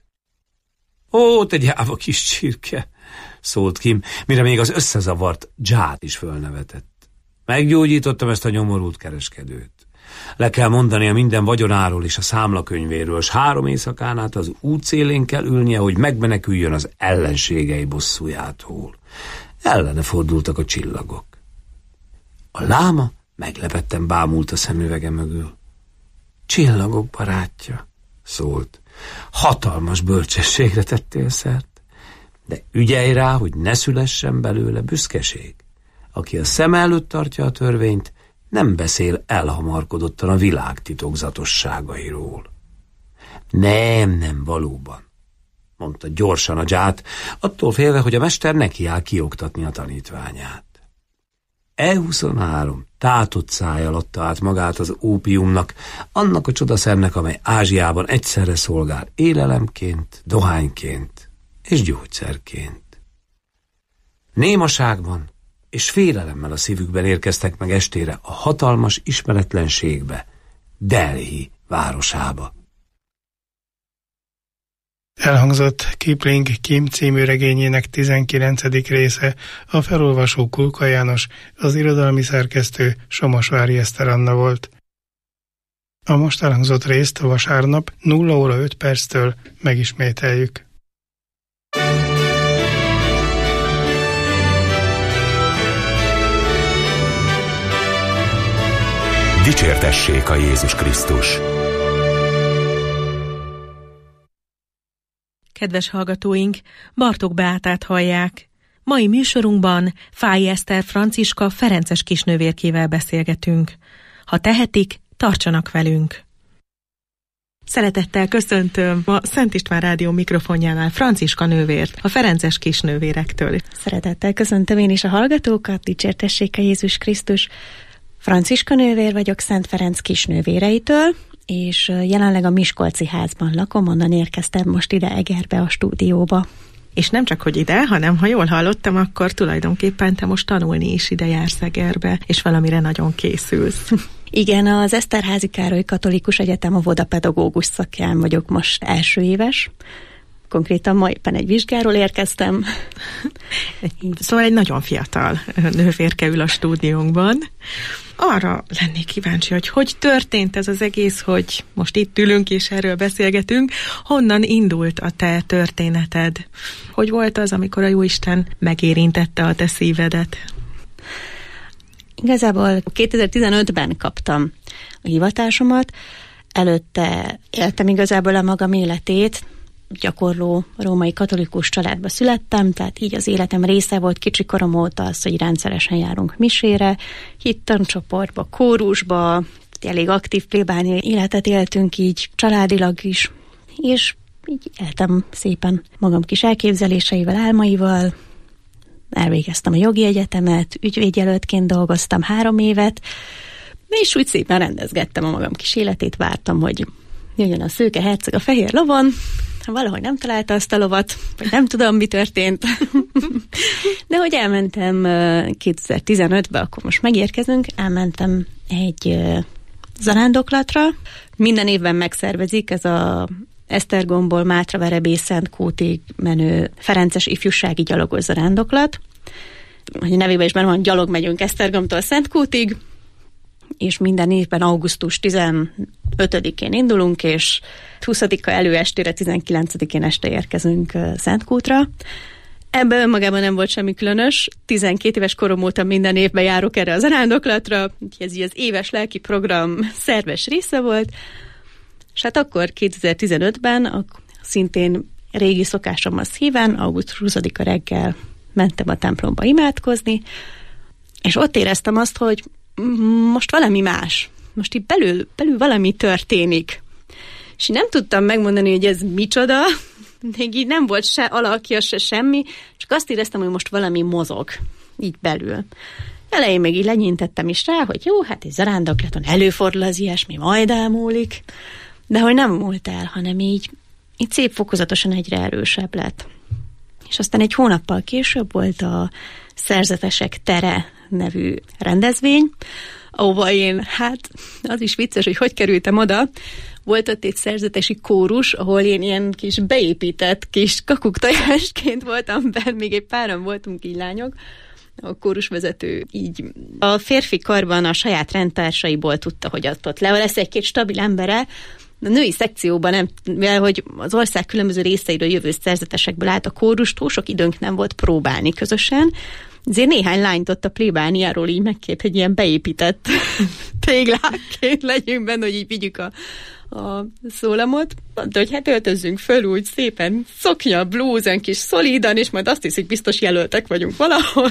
Ó, te gyáva kis csirke, szólt Kim, mire még az összezavart dzsát is fölnevetett. Meggyógyítottam ezt a nyomorult kereskedőt. Le kell mondania minden vagyonáról és a számlakönyvéről, s három éjszakán át az útszélén kell ülnie, hogy megmeneküljön az ellenségei bosszújától. Ellene fordultak a csillagok. A láma meglepetten bámult a szemüvege mögül. Csillagok barátja, szólt. Hatalmas bölcsességre tettél szert, de ügyelj rá, hogy ne szülessen belőle büszkeség. Aki a szem előtt tartja a törvényt, nem beszél elhamarkodottan a világ titokzatosságairól. Nem, nem, valóban, mondta gyorsan a dzsát, attól félve, hogy a mester nekiáll kioktatni a tanítványát. E huszonhárom tátott szájjal adta át magát az ópiumnak, annak a csodaszernek, amely Ázsiában egyszerre szolgál élelemként, dohányként és gyógyszerként. Némaságban és félelemmel a szívükben érkeztek meg estére a hatalmas ismeretlenségbe, Delhi városába. Elhangzott Kipling Kim című regényének tizenkilencedik része, a felolvasó Kulka János, az irodalmi szerkesztő Somosvári Eszter Anna volt. A most elhangzott részt vasárnap nulla óra öt perctől megismételjük. Dicsértessék a Jézus Krisztus! Kedves hallgatóink, Bartók Beátát hallják. Mai műsorunkban Fáy Eszter Franciska ferences kisnővérkével beszélgetünk. Ha tehetik, tartsanak velünk! Szeretettel köszöntöm a Szent István Rádió mikrofonjánál Franciska nővért, a ferences kisnővérektől. Szeretettel köszöntöm én is a hallgatókat, dicsértessék a Jézus Krisztus! Franciska nővér vagyok Szent Ferenc kisnővéreitől, és jelenleg a Miskolci házban lakom, onnan érkeztem most ide Egerbe a stúdióba. És nem csak, hogy ide, hanem ha jól hallottam, akkor tulajdonképpen te most tanulni is ide jársz Egerbe, és valamire nagyon készülsz. Igen, az Eszterházy Károly Katolikus Egyetem óvodapedagógus szakján vagyok most első éves. Konkrétan ma éppen egy vizsgáról érkeztem. Szóval egy nagyon fiatal nővérke ül a stúdiónkban. Arra lennék kíváncsi, hogy hogy történt ez az egész, hogy most itt ülünk és erről beszélgetünk. Honnan indult a te történeted? Hogy volt az, amikor a Jóisten megérintette a te szívedet? Igazából kétezer-tizenötben kaptam a hivatásomat. Előtte éltem igazából a magam életét. Gyakorló római katolikus családba születtem, tehát így az életem része volt kicsi korom óta az, hogy rendszeresen járunk misére, hittancsoportba, kórusba, elég aktív plébáni életet éltünk így családilag is, és így éltem szépen magam kis elképzeléseivel, álmaival. Elvégeztem a jogi egyetemet, ügyvédjelöltként dolgoztam három évet, és úgy szépen rendezgettem a magam kis életét, vártam, hogy jöjjön a szőke herceg a fehér lovon, valahogy nem találta azt a lovat, vagy nem tudom, mi történt. De hogy elmentem kétezer-tizenötben, akkor most megérkezünk, elmentem egy zarándoklatra. Minden évben megszervezik ez a Esztergomból Mátraverebész Szentkútig menő ferences ifjúsági gyalogos zarándoklat. Hogy a nevében is benne van, gyalog megyünk Esztergomtól Szentkútig, és minden évben augusztus tizenötödikén indulunk, és huszadika előestére, tizenkilencedikén este érkezünk Szentkútra. Ebben önmagában nem volt semmi különös. tizenkét éves korom óta minden évben járok erre a zarándoklatra, úgyhogy ez így az éves lelki program szerves része volt. És hát akkor kétezer-tizenötben szintén régi szokásomhoz híven, augusztus huszadika reggel mentem a templomba imádkozni, és ott éreztem azt, hogy most valami más. Most itt belül, belül valami történik. És nem tudtam megmondani, hogy ez micsoda, még így nem volt se alakja, se semmi, csak azt éreztem, hogy most valami mozog így belül. Elején még így lenyintettem is rá, hogy jó, hát egy zarándoklaton előfordul az ilyesmi, majd elmúlik, de hogy nem múlt el, hanem így, így szép fokozatosan egyre erősebb lett. És aztán egy hónappal később volt a Szerzetesek tere nevű rendezvény, ahova én, hát az is vicces, hogy hogy kerültem oda, volt ott egy szerzetesi kórus, ahol én ilyen kis beépített kis kakuktojásként voltam benne, még egy páran voltunk így lányok, a kórusvezető így a férfi karban a saját rendtársaiból tudta, hogy ott le lesz egy-két stabil embere. A női szekcióban nem, mivel hogy az ország különböző részeiről jövő szerzetesekből állt a kórus, túl sok időnk nem volt próbálni közösen, ezért néhány lányt ott a plébániáról így megkért, hogy ilyen beépített téglákként legyünk benne, hogy így vigyük a, a szólamot. Mondta, hogy hát öltözzünk föl úgy szépen szoknya, blúzen, kis szolidan, és majd azt hiszik, biztos jelöltek vagyunk valahol.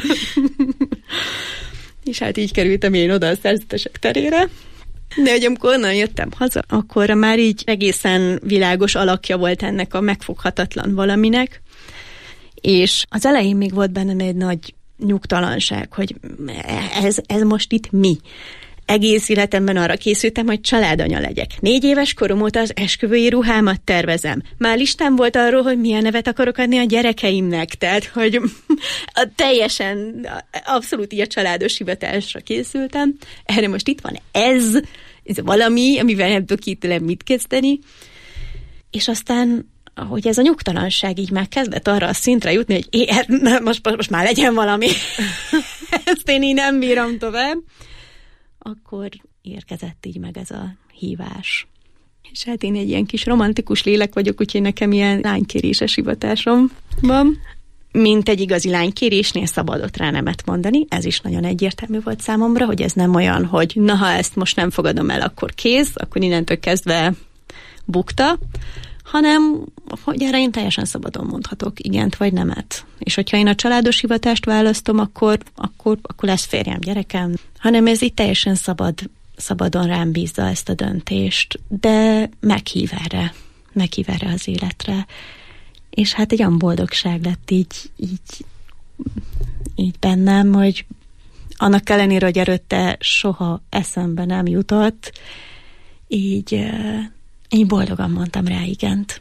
És hát így kerültem én oda a szerzetesek terére. De hogy amikor onnan jöttem haza, akkor már így egészen világos alakja volt ennek a megfoghatatlan valaminek, és az elején még volt benne egy nagy nyugtalanság, hogy ez, ez most itt mi? Egész életemben arra készültem, hogy családanya legyek. Négy éves korom óta az esküvői ruhámat tervezem. Már listám volt arról, hogy milyen nevet akarok adni a gyerekeimnek, tehát, hogy a teljesen, abszolút így a családos hivatásra készültem. Erre most itt van ez, ez valami, amivel nem tudok itt mit kezdeni. És aztán hogy ez a nyugtalanság így már kezdett arra a szintre jutni, hogy é, most, most már legyen valami. Ezt én így nem bírom tovább. Akkor érkezett így meg ez a hívás. És hát én egy ilyen kis romantikus lélek vagyok, úgyhogy nekem ilyen lánykéréses hivatásom van. Mint egy igazi lánykérésnél szabadott rá nemet mondani. Ez is nagyon egyértelmű volt számomra, hogy ez nem olyan, hogy na, ha ezt most nem fogadom el, akkor kész, akkor innentől kezdve bukta, hanem hogy erre én teljesen szabadon mondhatok igent vagy nemet. És hogyha én a családos hivatást választom, akkor, akkor, akkor lesz férjem, gyerekem, hanem ez így teljesen szabad, szabadon rám bízza ezt a döntést, de meghív erre, meghív erre az életre. És hát egy olyan boldogság lett így, így, így bennem, hogy annak ellenére, hogy előtte soha eszembe nem jutott, így, így boldogan mondtam rá igent.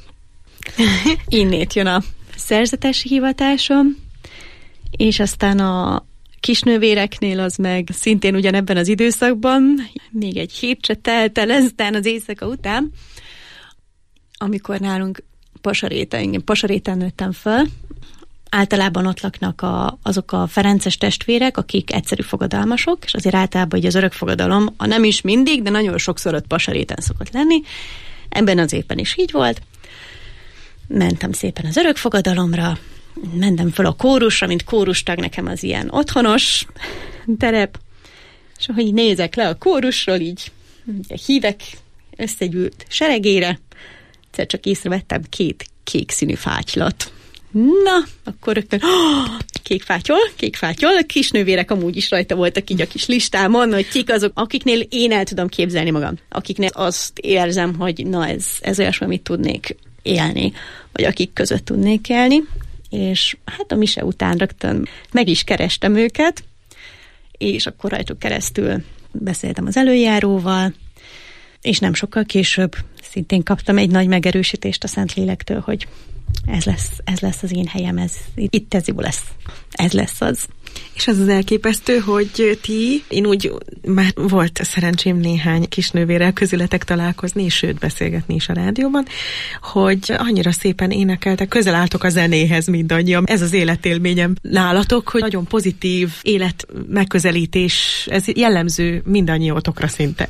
Innét jön a szerzetesi hivatásom, és aztán a kisnővéreknél az meg szintén ugyanebben az időszakban, még egy hét se telt el ezután az éjszaka után, amikor nálunk Pasaréten, én Pasaréten nőttem föl. Általában ott laknak a, azok a ferences testvérek, akik egyszerű fogadalmasok, és azért általában hogy az örök fogadalom, a nem is mindig, de nagyon sokszor ott Pasaréten szokott lenni. Ebben az évben is így volt. Mentem szépen az örök fogadalomra, mentem föl a kórusra, mint kórustag, nekem az ilyen otthonos terep, és ahogy nézek le a kórusról, így a hívek összegyűlt seregére, egyszer csak észrevettem két kék színű fátylat. Na, akkor rögtön, oh, kék fátyol, kék fátyol, a kisnővérek amúgy is rajta voltak így a kis listámon, hogy kik azok, akiknél én el tudom képzelni magam, akiknél azt érzem, hogy na ez, ez olyasmi, amit tudnék élni, vagy akik között tudnék élni, és hát a mise után rögtön meg is kerestem őket, és akkor rajtuk keresztül beszéltem az előjáróval, és nem sokkal később szintén kaptam egy nagy megerősítést a Szentlélektől, hogy ez lesz, ez lesz az én helyem, ez, itt ez jó lesz, ez lesz az. És az az elképesztő, hogy ti, én úgy, már volt szerencsém néhány kisnővérrel közületek találkozni, és sőt beszélgetni is a rádióban, hogy annyira szépen énekeltek, közel álltok a zenéhez mindannyian. Ez az életélményem nálatok, hogy nagyon pozitív élet megközelítés, ez jellemző mindannyiótokra szinte.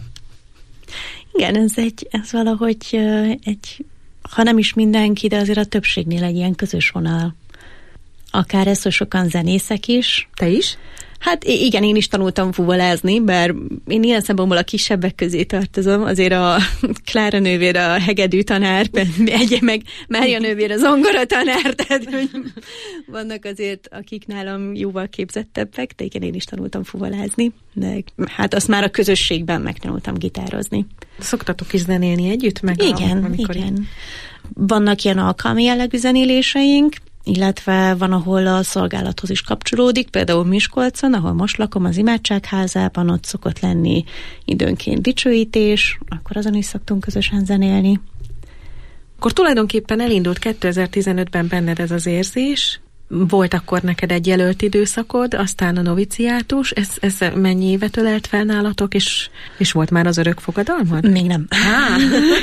Igen, ez, egy, ez valahogy egy, ha nem is mindenki, de azért a többségnél egy ilyen közös vonal. Akár ez, hogy sokan zenészek is. Te is? Hát igen, én is tanultam fuvolázni, bár én ilyen szempontból a kisebbek közé tartozom, azért a Klára nővér a hegedű tanár, egy meg Mária nővér a zongora tanár, tehát hogy vannak azért, akik nálam jóval képzettebbek, de igen, én is tanultam fuvolázni, de hát azt már a közösségben megtanultam gitározni. Szoktatok is zenélni együtt? Meg igen, a, amikor igen. Így... Vannak ilyen alkalmi jellegű zenéléseink, illetve van, ahol a szolgálathoz is kapcsolódik, például Miskolcon, ahol most lakom, az imádságházában, ott szokott lenni időnként dicsőítés, akkor azon is szoktunk közösen zenélni. Akkor tulajdonképpen elindult kétezer-tizenötben benned ez az érzés, volt akkor neked egy jelölt időszakod, aztán a noviciátus, ez, ez mennyi évet ölelt fel nálatok, és, és volt már az örök fogadalmad? Még nem. Há.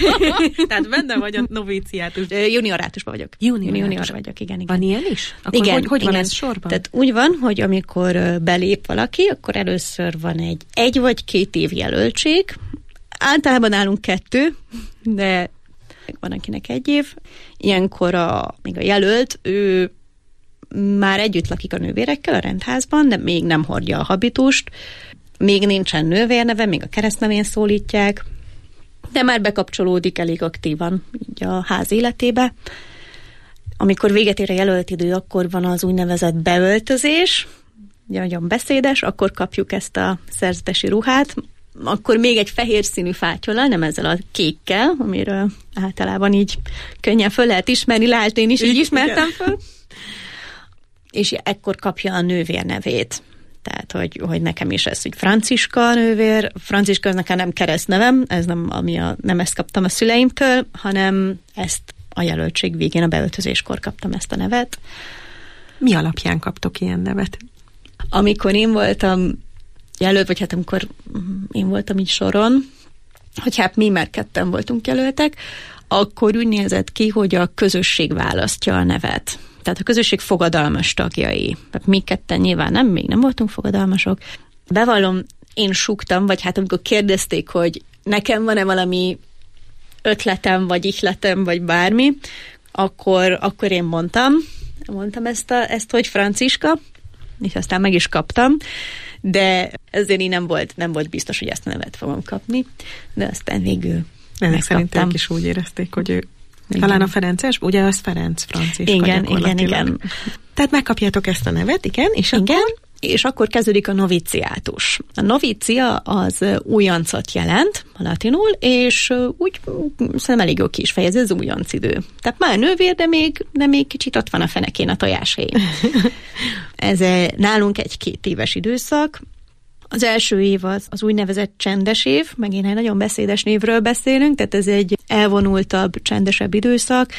Tehát benne vagy a noviciátus. Juniorrátusban vagyok. Junior, Junior vagyok, igen, igen. Van ilyen is? Akkor igen, hogy, hogy igen. van ez sorban? Tehát úgy van, hogy amikor belép valaki, akkor először van egy egy vagy két év jelöltség. Általában nálunk kettő, de van akinek egy év. Ilyenkor a, még a jelölt, ő már együtt lakik a nővérekkel a rendházban, de még nem hordja a habitust, még nincsen nővérneve, még a keresztnevén szólítják, de már bekapcsolódik elég aktívan így a ház életébe. Amikor véget ér a jelölt idő, akkor van az úgynevezett beöltözés, ugye nagyon beszédes, akkor kapjuk ezt a szerzetesi ruhát, akkor még egy fehér színű fátyollal, nem ezzel a kékkel, amiről általában így könnyen föl lehet ismerni, lát, én is így ismertem föl. És ekkor kapja a nővér nevét. Tehát, hogy, hogy nekem is ez, hogy Franciska nővér. Franciska az nekem nem keresztnevem, ez nem, ami a, nem ezt kaptam a szüleimtől, hanem ezt a jelöltség végén, a beöltözéskor kaptam ezt a nevet. Mi alapján kaptok ilyen nevet? Amikor én voltam jelölt, vagy hát amikor én voltam így soron, hogy hát mi már ketten voltunk jelöltek, akkor úgy nézett ki, hogy a közösség választja a nevet. Tehát a közösség fogadalmas tagjai. Tehát mi ketten nyilván nem, még nem voltunk fogadalmasok. Bevallom, én súgtam, vagy hát amikor kérdezték, hogy nekem van-e valami ötletem, vagy ihletem, vagy bármi, akkor, akkor én mondtam, mondtam ezt, a, ezt, hogy Franciska, és aztán meg is kaptam, de ezért így nem volt, nem volt biztos, hogy ezt a nevet fogom kapni, de aztán végül ennek szerint ők is úgy érezték, hogy ő igen. Talán a Ferences, ugye az Ferenc Franciska igen, igen, igen. Tehát megkapjátok ezt a nevet, igen, és igen, akkor... és akkor kezdődik a noviciátus. A novicia az újoncot jelent latinul, és úgy szerintem elég jó ki is fejezi, ez újonc idő. Tehát már nővér, de még, de még kicsit ott van a fenekén a tojáshéj. Ez nálunk egy két éves időszak. Az első év az, az úgynevezett csendes év, megint egy nagyon beszédes névről beszélünk, tehát ez egy elvonultabb, csendesebb időszak.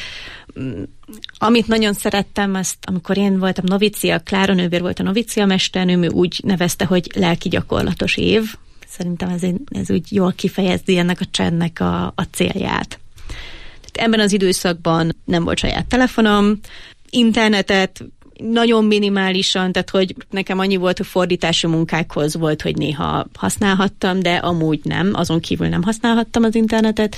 Amit nagyon szerettem, azt, amikor én voltam novicia, Klára nővér volt a novicia mesternőm, ő úgy nevezte, hogy lelki gyakorlatos év. Szerintem ez, egy, ez úgy jól kifejezi ennek a csendnek a, a célját. Tehát ebben az időszakban nem volt saját telefonom, internetet nagyon minimálisan, tehát hogy nekem annyi volt, hogy fordítási munkákhoz volt, hogy néha használhattam, de amúgy nem, azon kívül nem használhattam az internetet.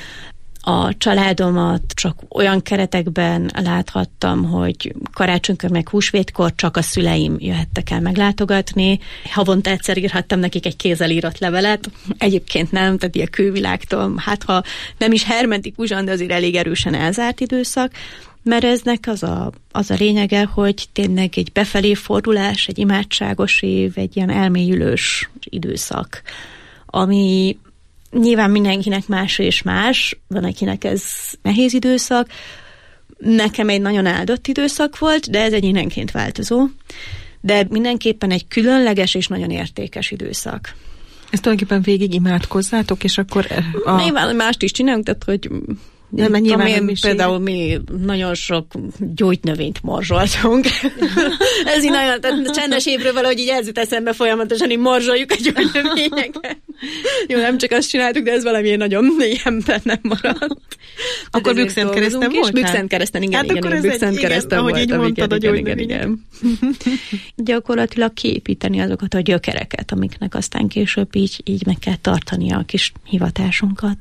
A családomat csak olyan keretekben láthattam, hogy karácsonykor meg húsvétkor csak a szüleim jöhettek el meglátogatni. Havonta egyszer írhattam nekik egy kézzel írott levelet, egyébként nem, tehát ilyen külvilágtól, hát ha nem is hermetikusan, de azért elég erősen elzárt időszak, mert eznek az a, az a lényege, hogy tényleg egy befelé fordulás, egy imádságos év, egy ilyen elmélyülős időszak, ami nyilván mindenkinek más és más, van akinek ez nehéz időszak, nekem egy nagyon áldott időszak volt, de ez egyénenként változó, de mindenképpen egy különleges és nagyon értékes időszak. Ezt tulajdonképpen végig imádkozzátok, és akkor... A... Nyilván mást is csinálunk, tehát hogy nem, nyilván én, például mi nagyon sok gyógynövényt morzsoltunk. Ez így nagyon, tehát csendes évről valahogy így ez jut eszembe folyamatosan, így morzsoljuk a gyógynövényeket. Jó, nem csak azt csináltuk, de ez valami nagyon ilyen nem maradt. Akkor Bükszent kereszten voltál? Bükszent kereszten, igen, hát igen, igen Bükszent kereszten voltam. Ahogy így mondtad a gyógynövényt. Gyakorlatilag kiépíteni azokat a gyökereket, amiknek aztán később így, így meg kell tartani a kis hivatásunkat.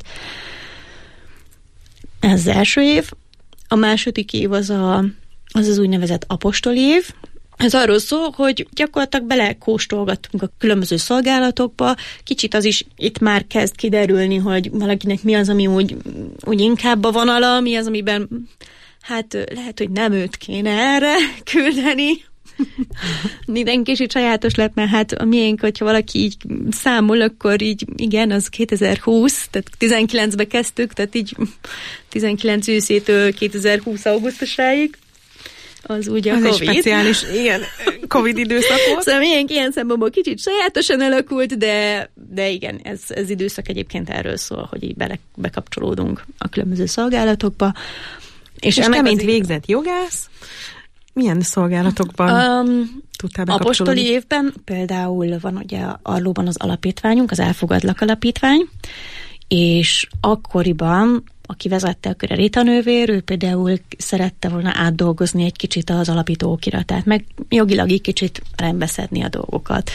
Ez az első év. A második év az a, az, az úgynevezett apostoli év. Ez arról szól, hogy gyakorlatilag belekóstolgattunk a különböző szolgálatokba. Kicsit az is itt már kezd kiderülni, hogy valakinek mi az, ami úgy, úgy inkább a vonala, mi az, amiben hát lehet, hogy nem őt kéne erre küldeni. Minden kicsit sajátos lett, mert hát a miénk, hogyha valaki így számol, akkor így igen, az kétezer-húsz, tehát tizenkilencbe kezdtük, tehát így tizenkilenc őszétől kétezer-húsz augusztusáig. Az ugye a az Covid. Egy speciális, igen, Covid időszak volt. Szóval miénk ilyen szempontból kicsit sajátosan alakult, de, de igen, ez, ez időszak egyébként erről szól, hogy így bele, bekapcsolódunk a különböző szolgálatokba. És, és te, mint végzett jogász, milyen szolgálatokban um, tudtál bekapcsolódni? Apostoli évben például van ugye Arlóban az alapítványunk, az Elfogadlak alapítvány, és akkoriban, aki vezette a köre Rita nővér, ő például szerette volna átdolgozni egy kicsit az alapító okiratát, meg jogilag egy kicsit rendbeszedni a dolgokat.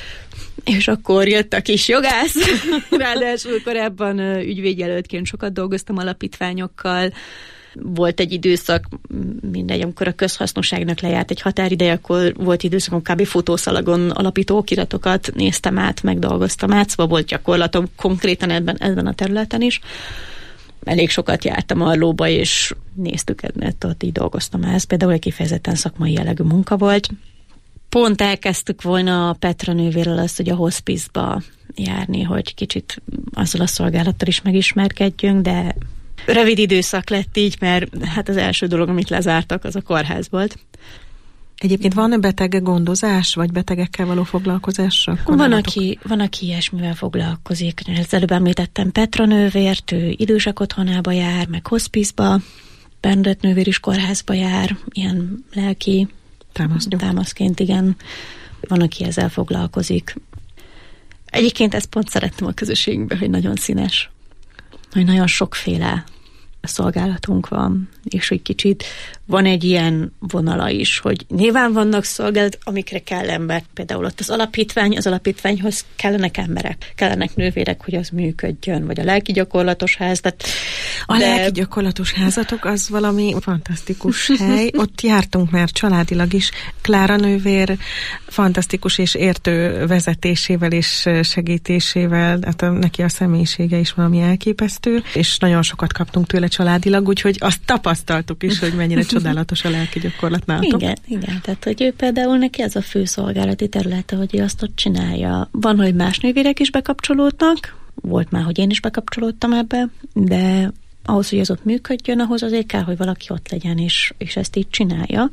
És akkor jött a kis jogász, ráadásul korábban ügyvédjelöltként sokat dolgoztam alapítványokkal. Volt egy időszak, mindegy, amikor a közhasznosságnak lejárt egy határideje, akkor volt időszakom, kb. Fotószalagon alapító okiratokat néztem át, megdolgoztam át, szóval volt gyakorlatom konkrétan ebben, ebben a területen is. Elég sokat jártam Arlóba, és néztük ennet, ott így dolgoztam el. Ez például egy kifejezetten szakmai jellegű munka volt. Pont elkezdtük volna a Petra nővérrel azt, hogy a hospice-ba járni, hogy kicsit azzal a szolgálattal is megismerkedjünk, de rövid időszak lett így, mert hát az első dolog, amit lezártak, az a kórház volt. Egyébként van beteg gondozás, vagy betegekkel való foglalkozás? Van aki, van, aki ilyesmivel foglalkozik. Az előbb említettem Petra nővért, ő idősek otthonába jár, meg hospice-ba, Bernadett nővér is kórházba jár, ilyen lelki Támasznyug. támaszként, igen. Van, aki ezzel foglalkozik. Egyébként ezt pont szerettem a közösségünkben, hogy nagyon színes, hogy nagyon sokféle szolgálatunk van, és hogy kicsit van egy ilyen vonala is, hogy nyilván vannak szolgálat, amikre kell ember. Például ott az alapítvány, az alapítványhoz kellenek emberek, kellenek nővérek, hogy az működjön, vagy a lelki gyakorlatos ház. Tehát, a de... lelki gyakorlatos házatok az valami fantasztikus hely. Ott jártunk már családilag is. Klára nővér fantasztikus és értő vezetésével és segítésével, hát a, neki a személyisége is valami elképesztő, és nagyon sokat kaptunk tőle családilag, úgyhogy azt tapasztaltuk is, hogy mennyire csodálatos a lelki gyakorlat nálatok. Igen, igen, tehát hogy ő például neki ez a fő szolgálati területe, hogy ő azt ott csinálja. Van, hogy más nővérek is bekapcsolódnak, volt már, hogy én is bekapcsolódtam ebbe, de ahhoz, hogy az ott működjön, ahhoz azért kell, hogy valaki ott legyen, és, és ezt így csinálja.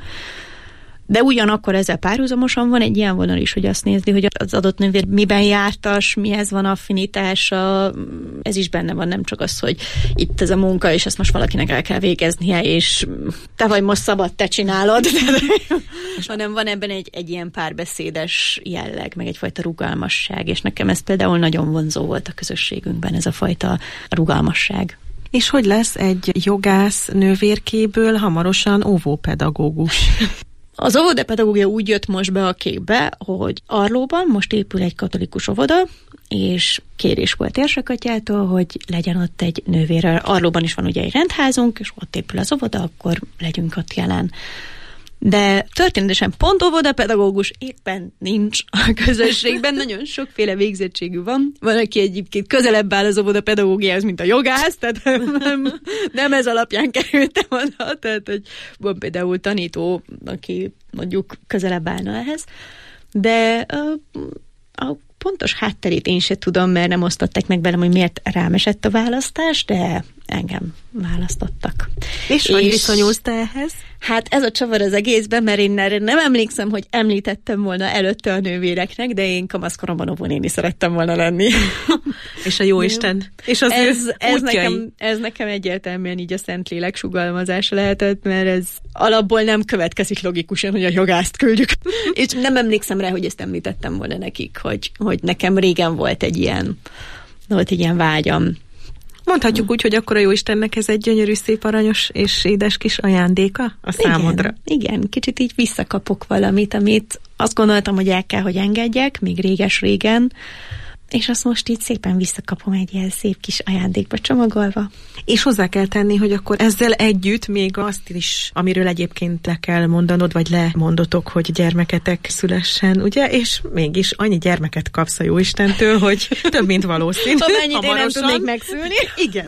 De ugyanakkor ezzel párhuzamosan van egy ilyen vonal is, hogy azt nézni, hogy az adott nővér miben jártas, mihez van affinitása, ez is benne van, nem csak az, hogy itt ez a munka, és ezt most valakinek el kell végeznie, és te vagy most szabad, te csinálod, hanem van ebben egy, egy ilyen párbeszédes jelleg, meg egyfajta rugalmasság, és nekem ez például nagyon vonzó volt a közösségünkben, ez a fajta rugalmasság. És hogy lesz egy jogász nővérkéből hamarosan óvópedagógus? Az óvodapedagógia úgy jött most be a képbe, hogy Arlóban most épül egy katolikus óvoda, és kérés volt érsekatyától, hogy legyen ott egy nővér. Arlóban is van ugye egy rendházunk, és ott épül az óvoda, akkor legyünk ott jelen. De történetesen pont óvodapedagógus éppen nincs a közösségben, nagyon sokféle végzettségű van. Van, aki egyébként közelebb áll az óvodapedagógiához, mint a jogász, tehát nem, nem ez alapján kerültem oda, tehát hogy van például tanító, aki mondjuk közelebb állna ehhez. De a, a pontos hátterét én se tudom, mert nem osztották meg velem, hogy miért rám esett a választás, de engem választottak. És, és hogy viszonyulsz te ehhez? Hát ez a csavar az egészben, mert én erre nem emlékszem, hogy említettem volna előtte a nővéreknek, de én kamaszkoromban óvónéni szerettem volna lenni. És a Jóisten. És az ez, ő ez, nekem, ez nekem egyértelműen így a Szentlélek sugalmazása lehetett, mert ez alapból nem következik logikusan, hogy a jogászt küldjük. És nem emlékszem rá, hogy ezt említettem volna nekik, hogy, hogy nekem régen volt egy ilyen, volt egy ilyen vágyam. Mondhatjuk úgy, hogy akkor a Jóistennek ez egy gyönyörű, szép, aranyos és édes kis ajándéka a számodra. Igen, igen, kicsit így visszakapok valamit, amit azt gondoltam, hogy el kell, hogy engedjek, még réges-régen, és azt most így szépen visszakapom egy ilyen szép kis ajándékba csomagolva. És hozzá kell tenni, hogy akkor ezzel együtt még azt is, amiről egyébként le kell mondanod, vagy lemondotok, hogy gyermeketek szülessen, ugye? És mégis annyi gyermeket kapsz a Jóistentől, hogy több, mint valószínű. Amennyit én nem tudnék megszülni. Igen.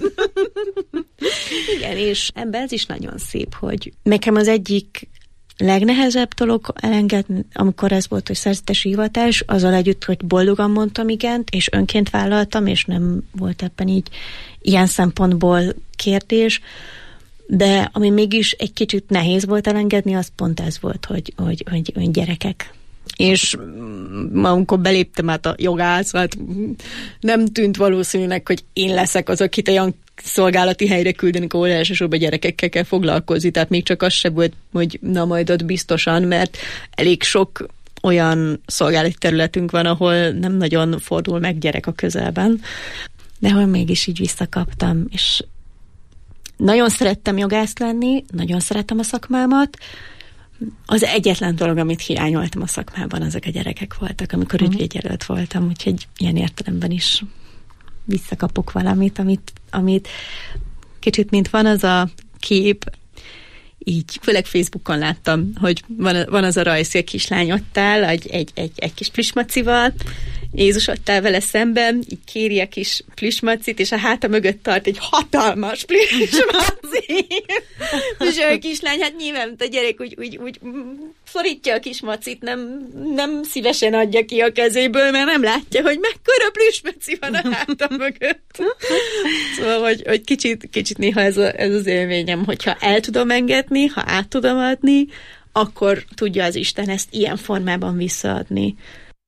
Igen, és ebben ez is nagyon szép, hogy nekem az egyik legnehezebb dolog elengedni, amikor ez volt, hogy szerzetesi hivatás, azzal együtt, hogy boldogan mondtam igent, és önként vállaltam, és nem volt ebben így ilyen szempontból kérdés, de ami mégis egy kicsit nehéz volt elengedni, az pont ez volt, hogy, hogy, hogy, hogy gyerekek. És amikor beléptem át a jogászat, nem tűnt valószínűleg, hogy én leszek az, akit olyan szolgálati helyre küldenek, ahol elsősorban gyerekekkel kell foglalkozni, tehát még csak az se volt, hogy na majd ott biztosan, mert elég sok olyan szolgálati területünk van, ahol nem nagyon fordul meg gyerek a közelben, de hogy mégis így visszakaptam, és nagyon szerettem jogász lenni, nagyon szerettem a szakmámat. Az egyetlen dolog, amit hiányoltam a szakmában, azok a gyerekek voltak, amikor uh-huh. ügyvédjelölt voltam, úgyhogy ilyen értelemben is visszakapok valamit, amit, amit kicsit, mint van az a kép, így, főleg Facebookon láttam, hogy van, van az a rajz, hogy a kislány ott áll egy, egy, egy, egy kis plüsmacival, Jézus ott áll vele szemben, így kéri a kis plüsmacit, és a háta mögött tart egy hatalmas plüsmaci. És a kislány, hát nyilván a gyerek úgy, úgy, úgy szorítja a kis macit, nem, nem szívesen adja ki a kezéből, mert nem látja, hogy mekkora plüsmaci van a háta mögött. Szóval, hogy, hogy kicsit, kicsit néha ez, a, ez az élményem, hogyha el tudom engedni, ha át tudom adni, akkor tudja az Isten ezt ilyen formában visszaadni.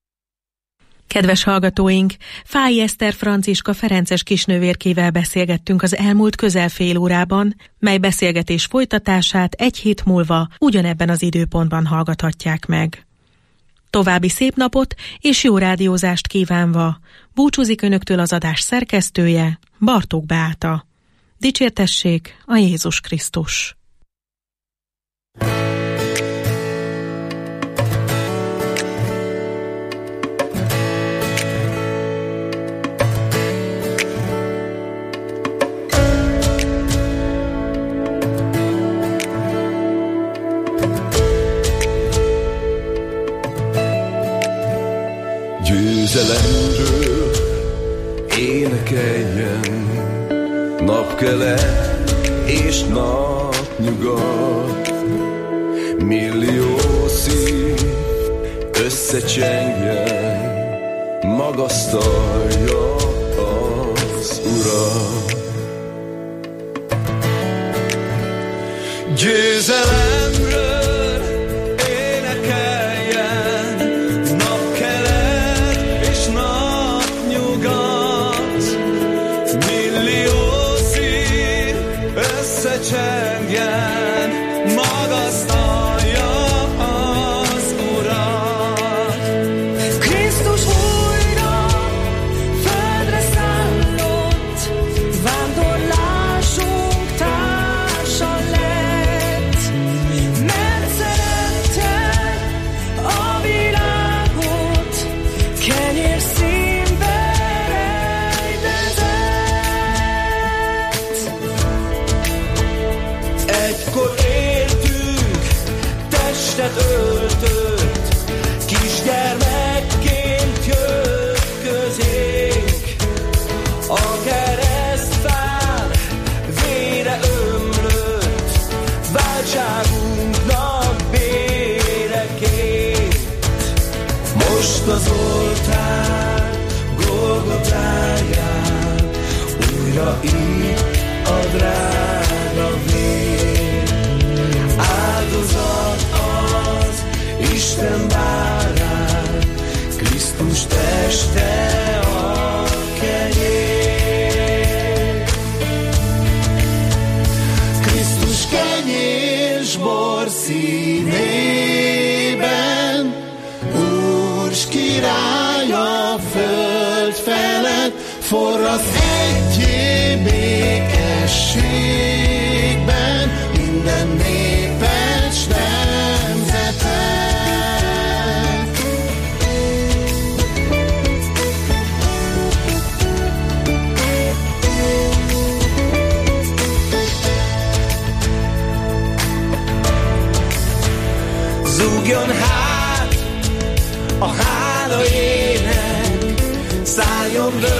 Kedves hallgatóink, Fáy Eszter Franciska ferences kisnővérkével beszélgettünk az elmúlt közel fél órában, mely beszélgetés folytatását egy hét múlva ugyanebben az időpontban hallgathatják meg. További szép napot és jó rádiózást kívánva búcsúzik önöktől az adás szerkesztője, Bartók Beáta. Dicsértessék a Jézus Krisztus! napkelet és napnyugat, millió szív összecsengjen, magasztalja az Urat. Győzelemről énekeljen, napkelet és napnyugat, millió szív összecsengjen, magasztalja az Urat. Krisztus újra földre szállott, vándorlásunk társa lett, mert szerette a világot, kenyér színbe rejtezett. Egykor éltünk, testet öltött, kisgyermekként jött közénk. A keresztfán vére ömlött, váltságunknak béreként. Most az oltár Golgotáján újra itt a drága vér. Áldozat az Isten bárány, Krisztus teste a kenyér. Krisztus kenyér s bor színében, Úr s király a föld felett, forrasz egyé békességben minden népet s nemzetet. Zúgjon hát a hála ének, szálljon